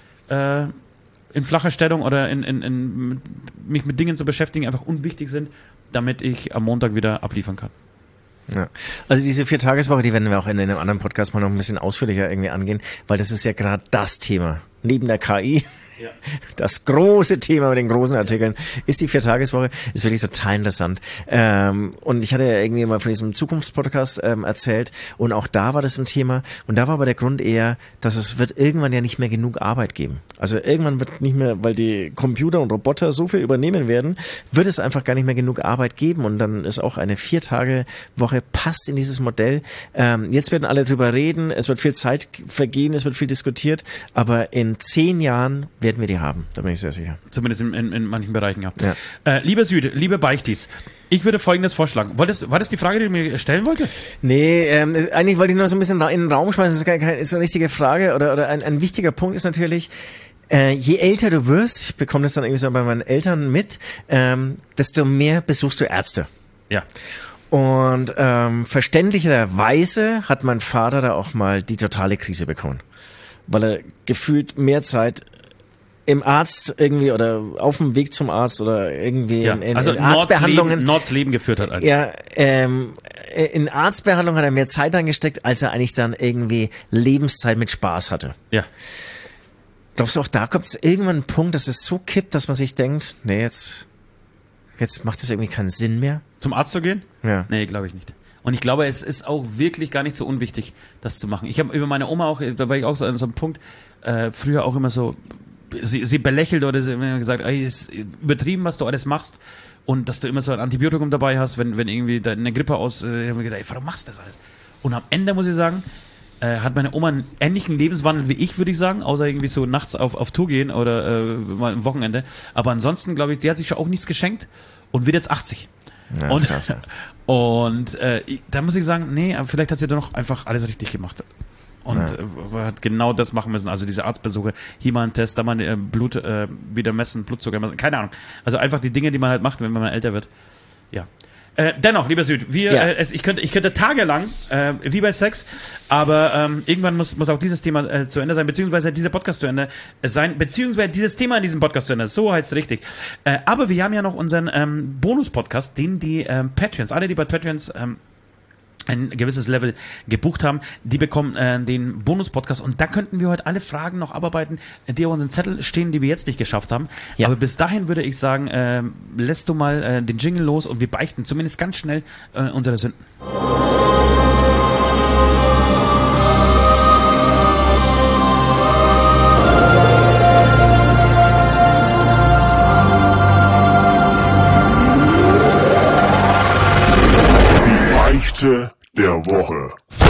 in flacher Stellung oder mich mit Dingen zu beschäftigen, einfach unwichtig sind, damit ich am Montag wieder abliefern kann. Ja. Also diese 4-Tageswoche, die werden wir auch in einem anderen Podcast mal noch ein bisschen ausführlicher irgendwie angehen, weil das ist ja gerade das Thema. Neben der KI, das große Thema mit den großen Artikeln, ist die 4-Tageswoche, ist wirklich total interessant. Und ich hatte ja irgendwie mal von diesem Zukunftspodcast erzählt und auch da war das ein Thema und da war aber der Grund eher, dass es wird irgendwann ja nicht mehr genug Arbeit geben. Also irgendwann wird nicht mehr, weil die Computer und Roboter so viel übernehmen werden, wird es einfach gar nicht mehr genug Arbeit geben und dann ist auch eine 4-Tage-Woche passt in dieses Modell. Jetzt werden alle drüber reden, es wird viel Zeit vergehen, es wird viel diskutiert, aber in 10 Jahren werden wir die haben, da bin ich sehr sicher. Zumindest in manchen Bereichen, ja. Lieber Süd, liebe Beichtis, ich würde Folgendes vorschlagen. War das die Frage, die du mir stellen wolltest? Nee, eigentlich wollte ich nur so ein bisschen in den Raum schmeißen, das ist keine so eine richtige Frage oder ein wichtiger Punkt ist natürlich, je älter du wirst, ich bekomme das dann irgendwie so bei meinen Eltern mit, desto mehr besuchst du Ärzte. Ja. Und verständlicherweise hat mein Vater da auch mal die totale Krise bekommen. Weil er gefühlt mehr Zeit im Arzt irgendwie oder auf dem Weg zum Arzt oder irgendwie in Arztbehandlungen. Nords Leben geführt hat. Also. Ja, in Arztbehandlung hat er mehr Zeit reingesteckt, als er eigentlich dann irgendwie Lebenszeit mit Spaß hatte. Ja. Glaubst du, auch da kommt es irgendwann einen Punkt, dass es so kippt, dass man sich denkt, nee, jetzt macht es irgendwie keinen Sinn mehr? Zum Arzt zu gehen? Ja. Nee, glaube ich nicht. Und ich glaube, es ist auch wirklich gar nicht so unwichtig, das zu machen. Ich habe über meine Oma auch, da war ich auch so an so einem Punkt, früher auch immer so, sie belächelt oder sie immer gesagt, ey, ist übertrieben, was du alles machst. Und dass du immer so ein Antibiotikum dabei hast, wenn irgendwie eine Grippe ich habe mir gedacht, ey, warum machst du das alles? Und am Ende muss ich sagen, hat meine Oma einen ähnlichen Lebenswandel wie ich, würde ich sagen, außer irgendwie so nachts auf Tour gehen oder mal am Wochenende. Aber ansonsten, glaube ich, sie hat sich auch nichts geschenkt und wird jetzt 80. Ja, und krass, ja. und da muss ich sagen, nee, vielleicht hat sie doch einfach alles richtig gemacht. Und hat genau das machen müssen. Also diese Arztbesuche, hier mal ein Test, da mal Blut wieder messen, Blutzucker messen, keine Ahnung. Also einfach die Dinge, die man halt macht, wenn man älter wird. Ja. Dennoch, lieber Süd, ich könnte tagelang, wie bei Sex, aber irgendwann muss auch dieses Thema zu Ende sein, beziehungsweise dieser Podcast zu Ende sein, beziehungsweise dieses Thema in diesem Podcast zu Ende, so heißt es richtig. Aber wir haben ja noch unseren Bonus-Podcast, den die Patreons, alle, die bei Patreons ein gewisses Level gebucht haben, die bekommen den Bonus-Podcast und da könnten wir heute alle Fragen noch abarbeiten, die auf unseren Zettel stehen, die wir jetzt nicht geschafft haben. Ja. Aber bis dahin würde ich sagen, lässt du mal den Jingle los und wir beichten zumindest ganz schnell unsere Sünden. Der Woche.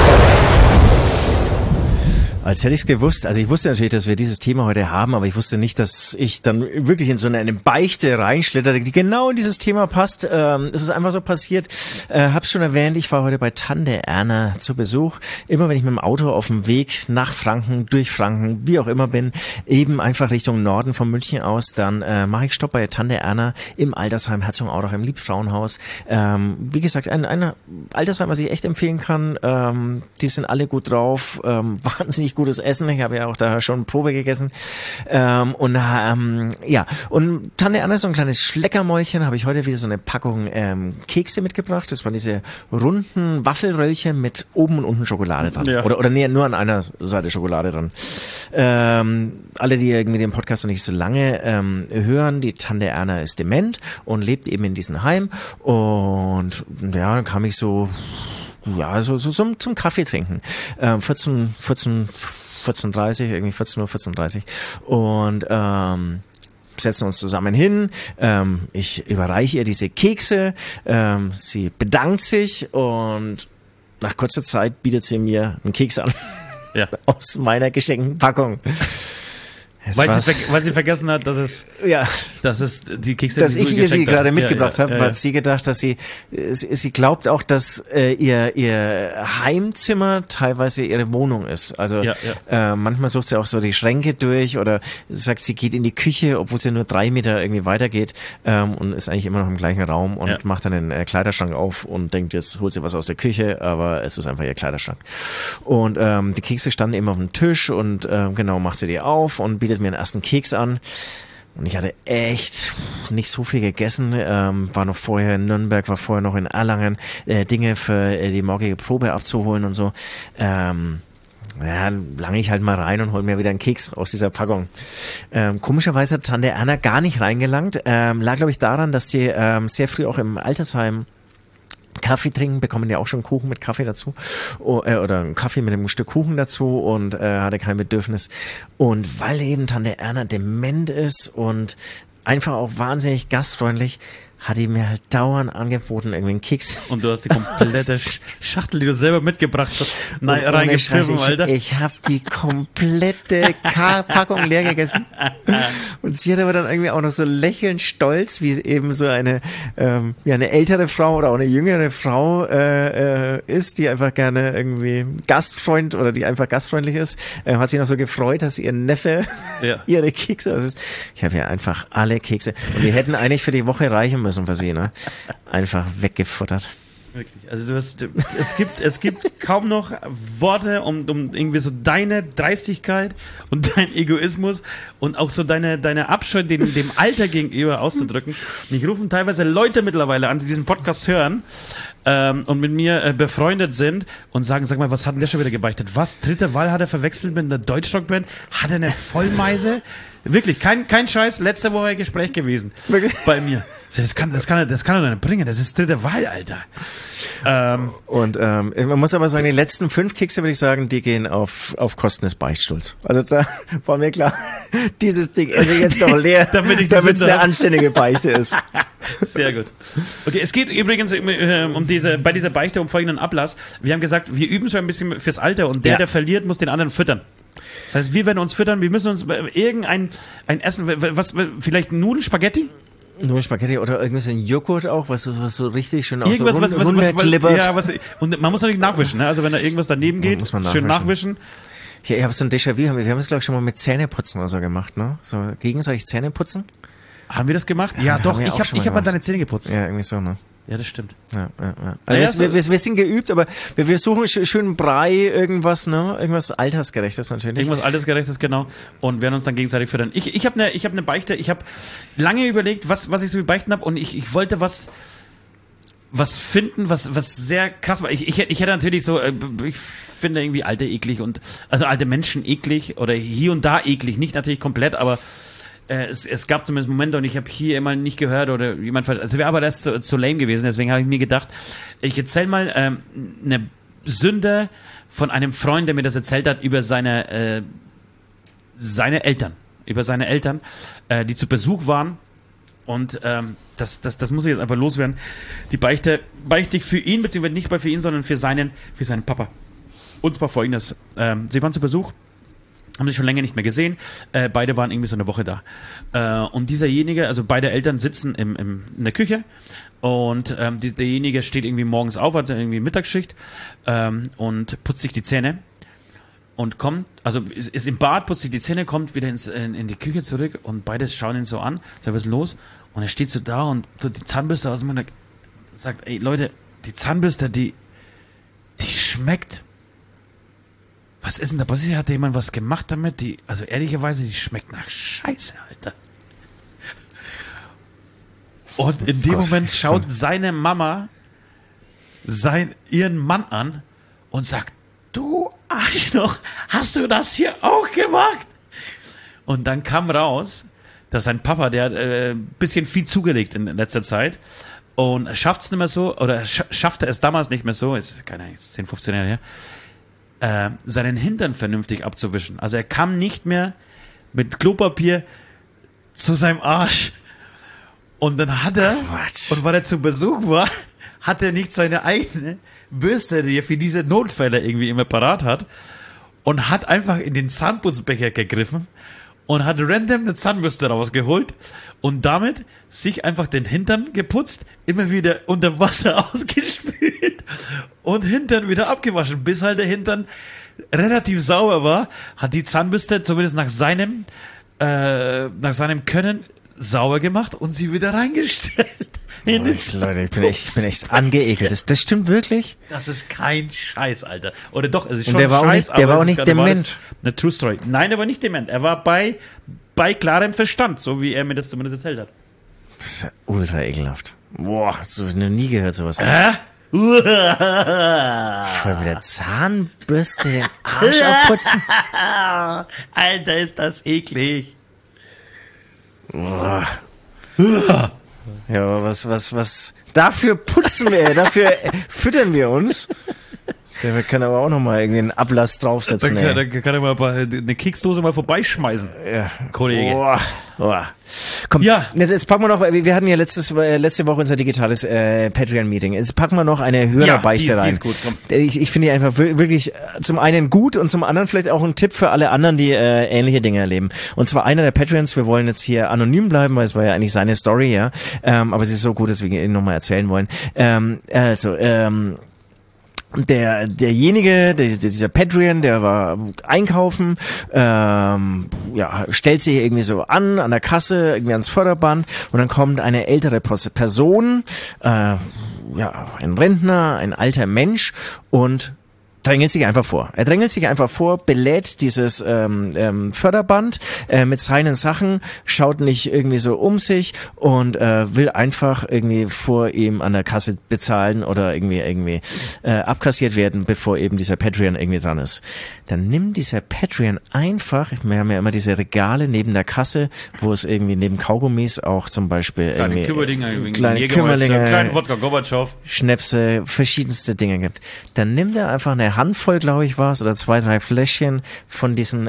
Als hätte ich es gewusst. Also ich wusste natürlich, dass wir dieses Thema heute haben, aber ich wusste nicht, dass ich dann wirklich in so eine Beichte reinschlitterte, die genau in dieses Thema passt. Es ist einfach so passiert. Hab's schon erwähnt, ich war heute bei Tante Erna zu Besuch. Immer wenn ich mit dem Auto auf dem Weg nach Franken, durch Franken, wie auch immer bin, eben einfach Richtung Norden von München aus, dann mache ich Stopp bei Tante Erna im Altersheim Herzogenaurach im Liebfrauenhaus. Wie gesagt, ein Altersheim, was ich echt empfehlen kann. Die sind alle gut drauf, wahnsinnig gutes Essen. Ich habe ja auch da schon Probe gegessen. Und Tante Erna ist so ein kleines Schleckermäulchen. Habe ich heute wieder so eine Packung Kekse mitgebracht. Das waren diese runden Waffelröllchen mit oben und unten Schokolade dran. Ja. Oder nee, nur an einer Seite Schokolade dran. Alle, die irgendwie den Podcast noch nicht so lange hören, die Tante Erna ist dement und lebt eben in diesem Heim. Und ja, dann kam ich so zum Kaffee trinken. 14:30, irgendwie 14:30 und setzen uns zusammen hin. Ich überreiche ihr diese Kekse. Sie bedankt sich und nach kurzer Zeit bietet sie mir einen Keks an. Ja. Aus meiner geschenkten Packung. Weil sie vergessen hat, dass es die Kekse, dass ich ihr sie gerade mitgebracht habe, weil sie gedacht, dass sie glaubt auch, dass ihr Heimzimmer teilweise ihre Wohnung ist. Also manchmal sucht sie auch so die Schränke durch oder sagt, sie geht in die Küche, obwohl sie nur 3 Meter irgendwie weitergeht und ist eigentlich immer noch im gleichen Raum und macht dann den Kleiderschrank auf und denkt, jetzt holt sie was aus der Küche, aber es ist einfach ihr Kleiderschrank. Und die Kekse standen eben auf dem Tisch und macht sie die auf und bietet mir den ersten Keks an. Und ich hatte echt nicht so viel gegessen, war noch vorher in Nürnberg, war vorher noch in Erlangen, Dinge für die morgige Probe abzuholen und so. Lange ich halt mal rein und hol mir wieder einen Keks aus dieser Packung. Komischerweise hat Tante Erna gar nicht reingelangt. Lag, glaube ich, daran, dass die sehr früh auch im Altersheim Kaffee trinken, bekommen ja auch schon Kuchen mit Kaffee dazu oder einen Kaffee mit einem Stück Kuchen dazu und hatte kein Bedürfnis. Und weil eben Tante Erna dement ist und einfach auch wahnsinnig gastfreundlich, hat die mir halt dauernd angeboten, irgendwie einen Keks. Und du hast die komplette Schachtel, die du selber mitgebracht hast, reingepfiffen, Alter. Ich habe die komplette Packung leer gegessen. Und sie hat aber dann irgendwie auch noch so lächelnd stolz, wie eben so eine ältere Frau oder auch eine jüngere Frau ist, die einfach gerne irgendwie Gastfreund oder die einfach gastfreundlich ist, hat sich noch so gefreut, dass ihr Neffe ihre Kekse, also ich habe ja einfach alle Kekse und die hätten eigentlich für die Woche reichen müssen für sie, ne? Einfach weggefuttert. Wirklich. Also es gibt kaum noch Worte, um irgendwie so deine Dreistigkeit und dein Egoismus und auch so deine Abscheu dem Alter gegenüber auszudrücken. Mich rufen teilweise Leute mittlerweile an, die diesen Podcast hören und mit mir befreundet sind und sagen, sag mal, was hat denn der schon wieder gebeichtet? Was? Dritte Wahl hat er verwechselt mit einer Deutschrockband? Hat er eine Vollmeise? Wirklich, kein Scheiß, letzte Woche ein Gespräch gewesen. Wirklich? Bei mir. Das kann er doch nicht bringen, das ist dritte Wahl, Alter. Man muss aber sagen, die letzten 5 Kekse, würde ich sagen, die gehen auf Kosten des Beichtstuhls. Also da war mir klar, dieses Ding esse ich jetzt noch leer, damit es eine anständige Beichte ist. Sehr gut. Okay, es geht übrigens bei dieser Beichte um folgenden Ablass. Wir haben gesagt, wir üben schon ein bisschen fürs Alter und der verliert, muss den anderen füttern. Das heißt, wir werden uns füttern, wir müssen uns irgendein Essen, vielleicht Nudeln, Spaghetti? Nur Spaghetti oder irgendwas in Joghurt auch, was so richtig schön aus und man muss natürlich nachwischen, ne? Also wenn da irgendwas daneben geht, schön nachwischen. Ja, ich habe so ein Déjà-vu, wir haben es glaube ich schon mal mit Zähneputzen oder so gemacht, ne? So gegenseitig Zähneputzen. Haben wir das gemacht? Ja, doch, ich hab mal deine Zähne geputzt. Ja, irgendwie so, ne? Ja, das stimmt. Ja. Also wir sind geübt, aber wir suchen schön Brei, irgendwas, ne? Irgendwas Altersgerechtes natürlich. Irgendwas Altersgerechtes, genau. Und werden uns dann gegenseitig füttern. Ich habe eine Beichte, ich habe lange überlegt, was ich so beichten habe und ich wollte was finden, was sehr krass war. Ich hätte natürlich so, ich finde irgendwie Alte eklig also alte Menschen eklig oder hier und da eklig, nicht natürlich komplett, aber es gab zumindest Momente und ich habe hier immer nicht gehört oder jemand, also wäre aber das zu lame gewesen, deswegen habe ich mir gedacht, ich erzähle mal eine Sünde von einem Freund, der mir das erzählt hat über seine Eltern, die zu Besuch waren und das muss ich jetzt einfach loswerden. Die beichte ich für ihn, beziehungsweise nicht für ihn, sondern für seinen Papa. Und zwar folgendes, sie waren zu Besuch, haben sich schon länger nicht mehr gesehen. Beide waren irgendwie so eine Woche da. Und dieserjenige, also beide Eltern sitzen in der Küche und derjenige steht irgendwie morgens auf, hat irgendwie Mittagsschicht und putzt sich die Zähne und kommt, also ist im Bad, putzt sich die Zähne, kommt wieder in die Küche zurück und beide schauen ihn so an, sagt, was ist los? Und er steht so da und tut die Zahnbürste aus dem Mund, sagt, ey Leute, die Zahnbürste, die schmeckt. Was ist denn da passiert? Hat jemand was gemacht damit? Also ehrlicherweise, die schmeckt nach Scheiße, Alter. Und in dem Moment schaut seine Mama ihren Mann an und sagt, du Arschloch, hast du das hier auch gemacht? Und dann kam raus, dass sein Papa, der hat ein bisschen viel zugelegt in letzter Zeit und schafft es nicht mehr so, oder schaffte es damals nicht mehr so, ist 10, 15 Jahre her, seinen Hintern vernünftig abzuwischen. Also er kam nicht mehr mit Klopapier zu seinem Arsch. Und dann hat er, und weil er zu Besuch war, hat er nicht seine eigene Bürste, die er für diese Notfälle irgendwie immer parat hat, und hat einfach in den Zahnputzbecher gegriffen und hat random eine Zahnbürste rausgeholt und damit sich einfach den Hintern geputzt, immer wieder unter Wasser ausgespült und Hintern wieder abgewaschen, bis halt der Hintern relativ sauber war, hat die Zahnbürste zumindest nach seinem Können sauber gemacht und sie wieder reingestellt. Leute, ich bin echt angeekelt. Das stimmt wirklich? Das ist kein Scheiß, Alter. Oder doch, es ist schon der war Scheiß, der war auch nicht dement. Eine True Story. Nein, er war nicht dement. Er war bei klarem Verstand, so wie er mir das zumindest erzählt hat. Das ist ja ultra ekelhaft. Boah, so noch nie gehört sowas. Voll mit der Zahnbürste den Arsch abputzen. Alter, ist das eklig. Boah. Ja, aber was, dafür putzen wir, dafür füttern wir uns. Der kann aber auch nochmal irgendwie einen Ablass draufsetzen. Da kann er mal eine Keksdose mal vorbeischmeißen. Ja. Kollege. Boah. Komm, ja. Jetzt packen wir noch, wir hatten ja letzte Woche unser digitales Patreon-Meeting. Jetzt packen wir noch eine Hörerbeichte rein. Die ist gut, komm. Ich finde die einfach wirklich zum einen gut und zum anderen vielleicht auch ein Tipp für alle anderen, die ähnliche Dinge erleben. Und zwar einer der Patreons, wir wollen jetzt hier anonym bleiben, weil es war ja eigentlich seine Story, ja. Aber sie ist so gut, dass wir ihn nochmal erzählen wollen. Dieser Patreon, der war einkaufen, stellt sich irgendwie so an der Kasse, irgendwie ans Förderband und dann kommt eine ältere Person, ein Rentner, ein alter Mensch und drängelt sich einfach vor. Er drängelt sich einfach vor, belädt dieses Förderband mit seinen Sachen, schaut nicht irgendwie so um sich und will einfach irgendwie vor ihm an der Kasse bezahlen oder irgendwie abkassiert werden, bevor eben dieser Patreon irgendwie dran ist. Dann nimmt dieser Patreon einfach, wir haben ja immer diese Regale neben der Kasse, wo es irgendwie neben Kaugummis auch zum Beispiel kleine kleine Kümmerlinge, kleinen Wodka Gorbatschow, Schnäpse, verschiedenste Dinge gibt. Dann nimmt er einfach eine Handvoll, glaube ich, war es, oder 2, 3 Fläschchen von diesen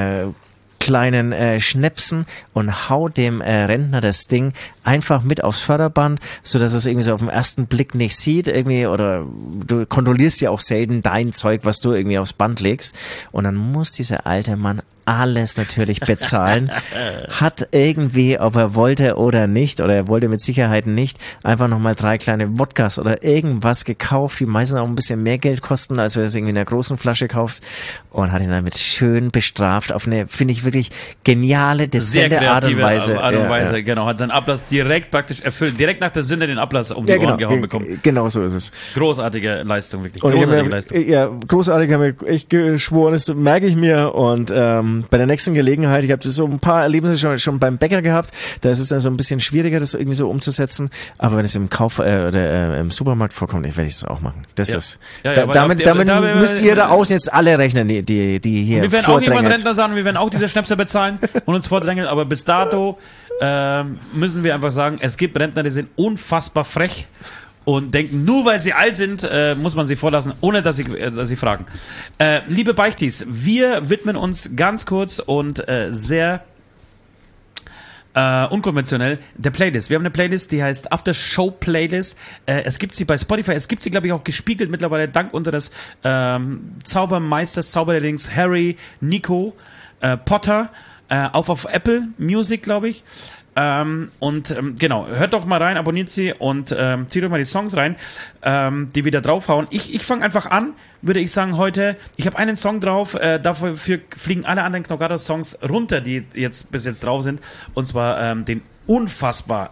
kleinen Schnäpsen und haut dem Rentner das Ding einfach mit aufs Förderband, so dass es irgendwie so auf den ersten Blick nicht sieht irgendwie, oder du kontrollierst ja auch selten dein Zeug, was du irgendwie aufs Band legst, und dann muss dieser alte Mann alles natürlich bezahlen, hat irgendwie, ob er wollte oder nicht, oder er wollte mit Sicherheit nicht, einfach nochmal 3 kleine Wodkas oder irgendwas gekauft, die meistens auch ein bisschen mehr Geld kosten, als wenn du es irgendwie in einer großen Flasche kaufst, und hat ihn damit schön bestraft auf eine, finde ich, wirklich geniale, dezente Art und Weise. Genau, hat seinen Ablass direkt praktisch erfüllt, direkt nach der Sünde den Ablass um die Ohren gehauen bekommen. Genau so ist es. Großartige Leistung, wirklich. Großartige Leistung. Ja, großartig, haben wir echt geschworen, das merke ich mir, und bei der nächsten Gelegenheit, ich habe so ein paar Erlebnisse schon beim Bäcker gehabt, da ist es dann so ein bisschen schwieriger, das irgendwie so umzusetzen, aber wenn es im oder im Supermarkt vorkommt, werde ich es auch machen. Das ist. Damit müsst ihr da außen jetzt alle rechnen, die hier wir werden auch irgendwann Rentner sagen, wir werden auch diese Schnäpse bezahlen und uns vordrängeln, aber bis dato müssen wir einfach sagen, es gibt Rentner, die sind unfassbar frech und denken, nur weil sie alt sind, muss man sie vorlassen, ohne dass sie fragen. Liebe Beichtis, wir widmen uns ganz kurz und sehr unkonventionell der Playlist. Wir haben eine Playlist, die heißt After Show Playlist. Es gibt sie bei Spotify, es gibt sie, glaube ich, auch gespiegelt mittlerweile dank unseres Zaubermeisters, Zauberlehrlings Harry, Nico, Potter, auf Apple Music, glaube ich. Genau, hört doch mal rein, abonniert sie und zieht doch mal die Songs rein, die wir da draufhauen. Ich fange einfach an, würde ich sagen, heute. Ich habe einen Song drauf, dafür fliegen alle anderen Knockator-Songs runter, die bis jetzt drauf sind. Und zwar den unfassbar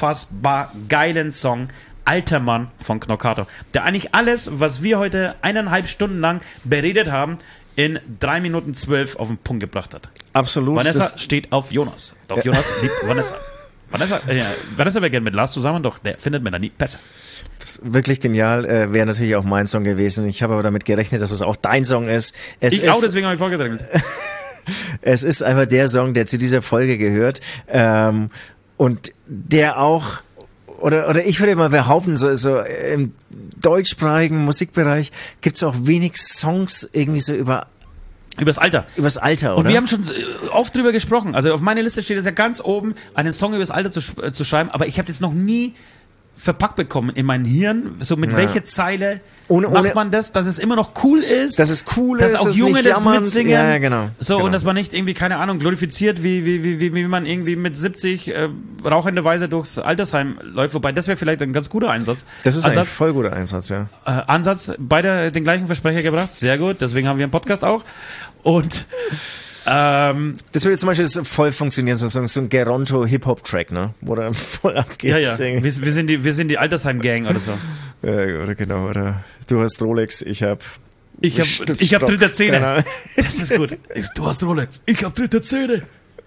geilen Song Alter Mann von Knockator. Der eigentlich alles, was wir heute 1,5 Stunden lang beredet haben, in 3 Minuten 12 auf den Punkt gebracht hat. Absolut. Vanessa steht auf Jonas. Doch Jonas liebt Vanessa. Vanessa wäre gerne mit Lars zusammen, doch der findet Melanie besser. Das ist wirklich genial. Wäre natürlich auch mein Song gewesen. Ich habe aber damit gerechnet, dass es auch dein Song ist. Deswegen habe ich vorgedrängelt. Es ist einfach der Song, der zu dieser Folge gehört. Und der auch, oder ich würde mal behaupten, so im deutschsprachigen Musikbereich gibt es auch wenig Songs irgendwie so übers Alter, oder? Und wir haben schon oft drüber gesprochen. Also auf meiner Liste steht es ja ganz oben, einen Song übers Alter zu schreiben, aber ich habe das noch nie verpackt bekommen in mein Hirn, so mit welcher Zeile macht man das, dass es immer noch cool ist, dass auch Junge das mitsingen, ja, genau. Und dass man nicht irgendwie, keine Ahnung, glorifiziert, wie man irgendwie mit 70 rauchenderweise durchs Altersheim läuft, wobei das wäre vielleicht ein ganz guter Einsatz. Das ist ein voll guter Einsatz, ja. Beide den gleichen Versprecher gebracht, sehr gut, deswegen haben wir einen Podcast auch und das würde zum Beispiel voll funktionieren, so ein Geronto-Hip-Hop-Track, ne? Wo dann voll abgeht. Ja. Wir sind die Altersheim-Gang oder so. Ja, oder genau, oder du hast Rolex, ich hab dritte Zähne. Genau. Das ist gut. Du hast Rolex, ich hab dritte Zähne.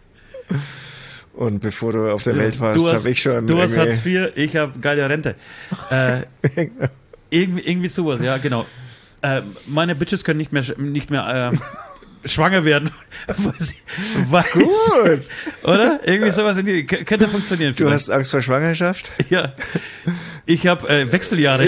Und bevor du auf der Welt warst, habe ich schon. Du hast Hartz IV, ich hab geile Rente. Irgendwie sowas, ja, genau. Meine Bitches können nicht mehr schwanger werden. Gut. Oder? Irgendwie sowas könnte funktionieren. Du hast Angst vor Schwangerschaft? Ja. Ich habe Wechseljahre.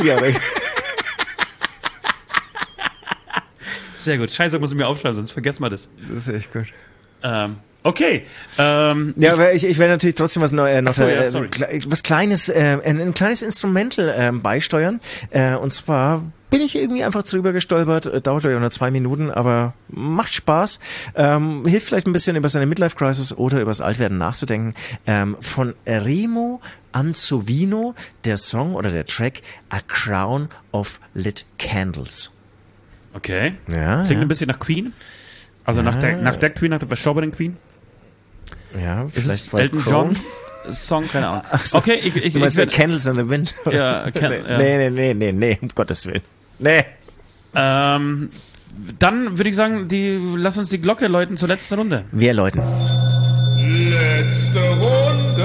Sehr gut. Scheiße, muss ich mir aufschreiben, sonst vergessen wir das. Das ist echt gut. Okay. Ja, aber ich werde natürlich trotzdem was Kleines, ein kleines Instrumental beisteuern. Und zwar bin ich irgendwie einfach drüber gestolpert. Dauert ja nur 2 Minuten, aber macht Spaß. Hilft vielleicht ein bisschen über seine Midlife-Crisis oder über das Altwerden nachzudenken. Von Remo Anzovino, der Song oder der Track A Crown of Lit Candles. Okay. Ja, klingt ein bisschen nach Queen. Also nach der Queen, nach der verstorbenen Queen. Ja, vielleicht Elton John. Song, keine Ahnung. So, okay, du meinst Candles in the Wind? Ja, nee, um Gottes Willen. Nee. Dann würde ich sagen, lass uns die Glocke läuten zur letzten Runde. Wir läuten. Letzte Runde.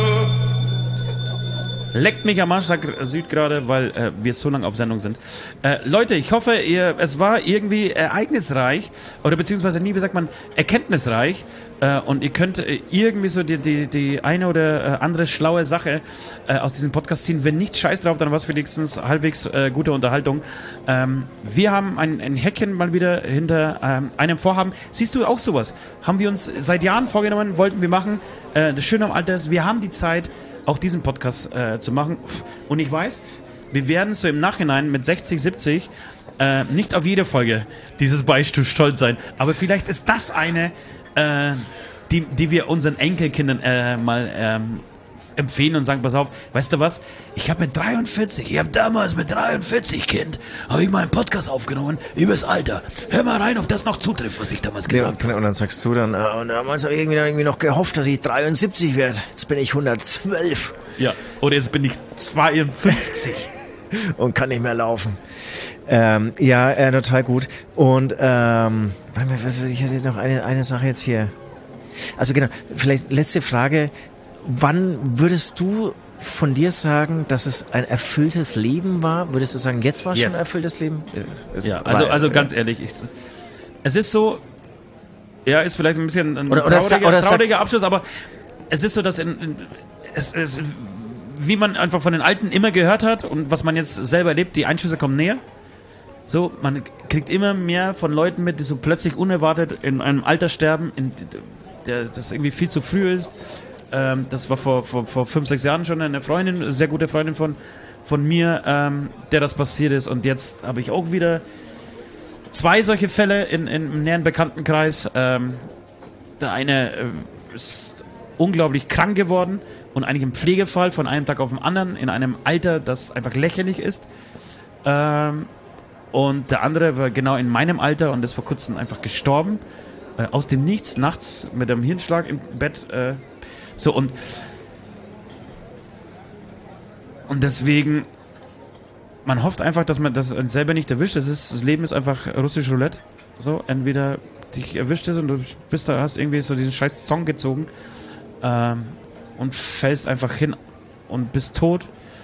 Leckt mich am Arsch, sagt Süd gerade, weil wir so lange auf Sendung sind. Leute, ich hoffe, es war irgendwie ereignisreich oder beziehungsweise wie sagt man, erkenntnisreich und ihr könnt irgendwie so die eine oder andere schlaue Sache aus diesem Podcast ziehen. Wenn nicht, scheiß drauf, dann war es wenigstens halbwegs gute Unterhaltung. Wir haben ein Häkchen mal wieder hinter einem Vorhaben. Siehst du auch sowas? Haben wir uns seit Jahren vorgenommen, wollten wir machen. Das Schöne am Alter ist, wir haben die Zeit, auch diesen Podcast zu machen. Und ich weiß, wir werden so im Nachhinein mit 60, 70 nicht auf jede Folge dieses Beistuhl stolz sein. Aber vielleicht ist das eine, die wir unseren Enkelkindern mal empfehlen und sagen, pass auf, weißt du was, ich habe damals mit 43, Kind, habe ich mal einen Podcast aufgenommen übers Alter. Hör mal rein, ob das noch zutrifft, was ich damals gesagt habe. Und dann sagst du dann, und damals habe ich irgendwie noch gehofft, dass ich 73 werde. Jetzt bin ich 112. Ja, oder jetzt bin ich 52. Und kann nicht mehr laufen. Total gut. Und, ich hatte noch eine Sache jetzt hier. Also genau, vielleicht letzte Frage. Wann würdest du von dir sagen, dass es ein erfülltes Leben war? Würdest du sagen, jetzt war es schon ein erfülltes Leben? Also ganz ehrlich, es ist so, ja, ist vielleicht ein bisschen ein trauriger Abschluss, aber es ist so, dass wie man einfach von den Alten immer gehört hat und was man jetzt selber erlebt, die Einschüsse kommen näher. So, man kriegt immer mehr von Leuten mit, die so plötzlich unerwartet in einem Alter sterben, das irgendwie viel zu früh ist. Das war vor 5, 6 Jahren schon eine Freundin, eine sehr gute Freundin von mir, der das passiert ist. Und jetzt habe ich auch wieder 2 solche Fälle im näheren Bekanntenkreis. Der eine ist unglaublich krank geworden und eigentlich im Pflegefall von einem Tag auf den anderen in einem Alter, das einfach lächerlich ist. Und der andere war genau in meinem Alter und ist vor kurzem einfach gestorben. Aus dem Nichts, nachts mit einem Hirnschlag im Bett. Und deswegen, man hofft einfach, dass man das selber nicht erwischt. Das Leben ist einfach russisch Roulette. So, entweder dich erwischt es und du hast irgendwie so diesen scheiß Song gezogen und fällst einfach hin und bist tot.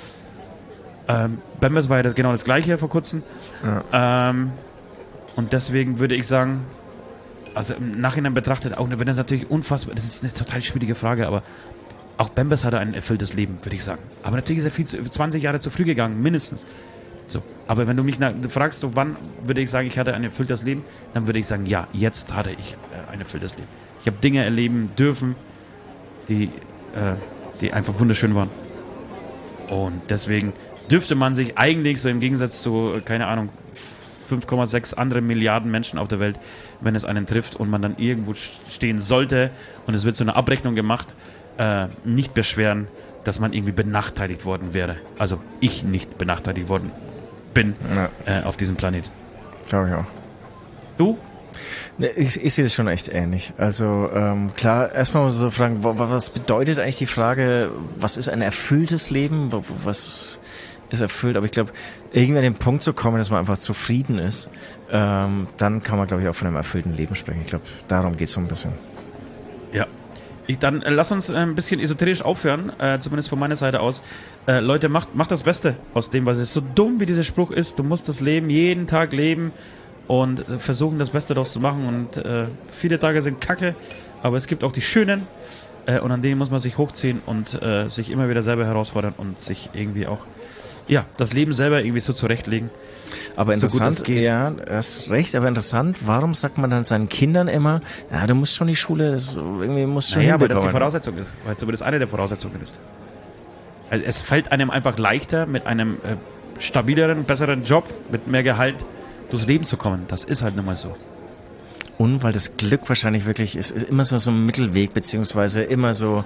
Bembers war ja genau das Gleiche vor kurzem. Ja. Und deswegen würde ich sagen, also im Nachhinein betrachtet, auch wenn das natürlich unfassbar, das ist eine total schwierige Frage, aber auch Bembers hatte ein erfülltes Leben, würde ich sagen. Aber natürlich ist er 20 Jahre zu früh gegangen, mindestens. So. Aber wenn du mich fragst, so, wann würde ich sagen, ich hatte ein erfülltes Leben, dann würde ich sagen, ja, jetzt hatte ich ein erfülltes Leben. Ich habe Dinge erleben dürfen, die einfach wunderschön waren. Und deswegen dürfte man sich eigentlich so im Gegensatz zu, keine Ahnung, 5,6 andere Milliarden Menschen auf der Welt, wenn es einen trifft und man dann irgendwo stehen sollte und es wird so eine Abrechnung gemacht, nicht beschweren, dass man irgendwie benachteiligt worden wäre. Also ich nicht benachteiligt worden bin auf diesem Planet. Glaube ich auch. Du? Ich sehe das schon echt ähnlich. Also klar, erstmal muss man so fragen, was bedeutet eigentlich die Frage, was ist ein erfülltes Leben? Was ist erfüllt? Aber ich glaube, irgendwie an den Punkt zu kommen, dass man einfach zufrieden ist, dann kann man, glaube ich, auch von einem erfüllten Leben sprechen. Ich glaube, darum geht es so ein bisschen. Ja. Dann lass uns ein bisschen esoterisch aufhören, zumindest von meiner Seite aus. Leute, macht das Beste aus dem, was es ist. So dumm wie dieser Spruch ist, du musst das Leben jeden Tag leben und versuchen, das Beste daraus zu machen. Und viele Tage sind kacke, aber es gibt auch die schönen. Und an denen muss man sich hochziehen und sich immer wieder selber herausfordern und sich irgendwie auch das Leben selber irgendwie so zurechtlegen. Aber interessant, so ja, du hast recht, aber interessant, warum sagt man dann seinen Kindern immer, du musst schon die Schule, irgendwie musst schon hinbekommen. Weil das die Voraussetzung ist, weil das eine der Voraussetzungen ist. Also es fällt einem einfach leichter, mit einem stabileren, besseren Job, mit mehr Gehalt durchs Leben zu kommen. Das ist halt nun mal so. Und weil das Glück wahrscheinlich wirklich ist immer so ein Mittelweg, beziehungsweise immer so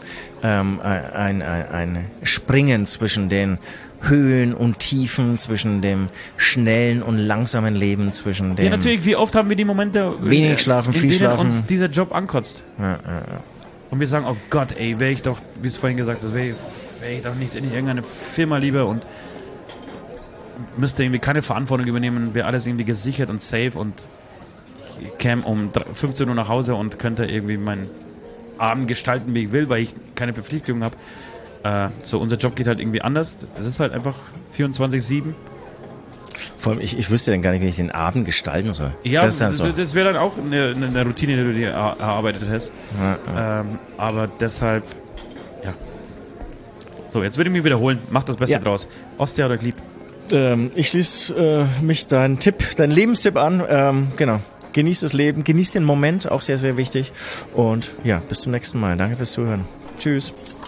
ein Springen zwischen den Höhen und Tiefen, zwischen dem schnellen und langsamen Leben, zwischen dem... Ja, natürlich, wie oft haben wir die Momente, wenig schlafen, in viel denen schlafen, uns dieser Job ankotzt. Ja. und wir sagen, oh Gott, ey, wäre ich doch, wie es vorhin gesagt hast, wäre ich doch nicht in irgendeine Firma lieber und müsste irgendwie keine Verantwortung übernehmen, wäre alles irgendwie gesichert und safe und ich käme um 15 Uhr nach Hause und könnte irgendwie meinen Abend gestalten, wie ich will, weil ich keine Verpflichtungen habe. So, unser Job geht halt irgendwie anders. Das ist halt einfach 24/7. Vor allem, ich wüsste dann gar nicht, wie ich den Abend gestalten soll. Ja, das wäre dann auch eine Routine, die du dir erarbeitet hast. Ja. Aber deshalb, ja. So, jetzt würde ich mich wiederholen. Mach das Beste draus. Ostia oder Glieb? Ich schließe mich deinen Lebenstipp an. Genau. Genieß das Leben, genieß den Moment, auch sehr, sehr wichtig. Und ja, bis zum nächsten Mal. Danke fürs Zuhören. Tschüss.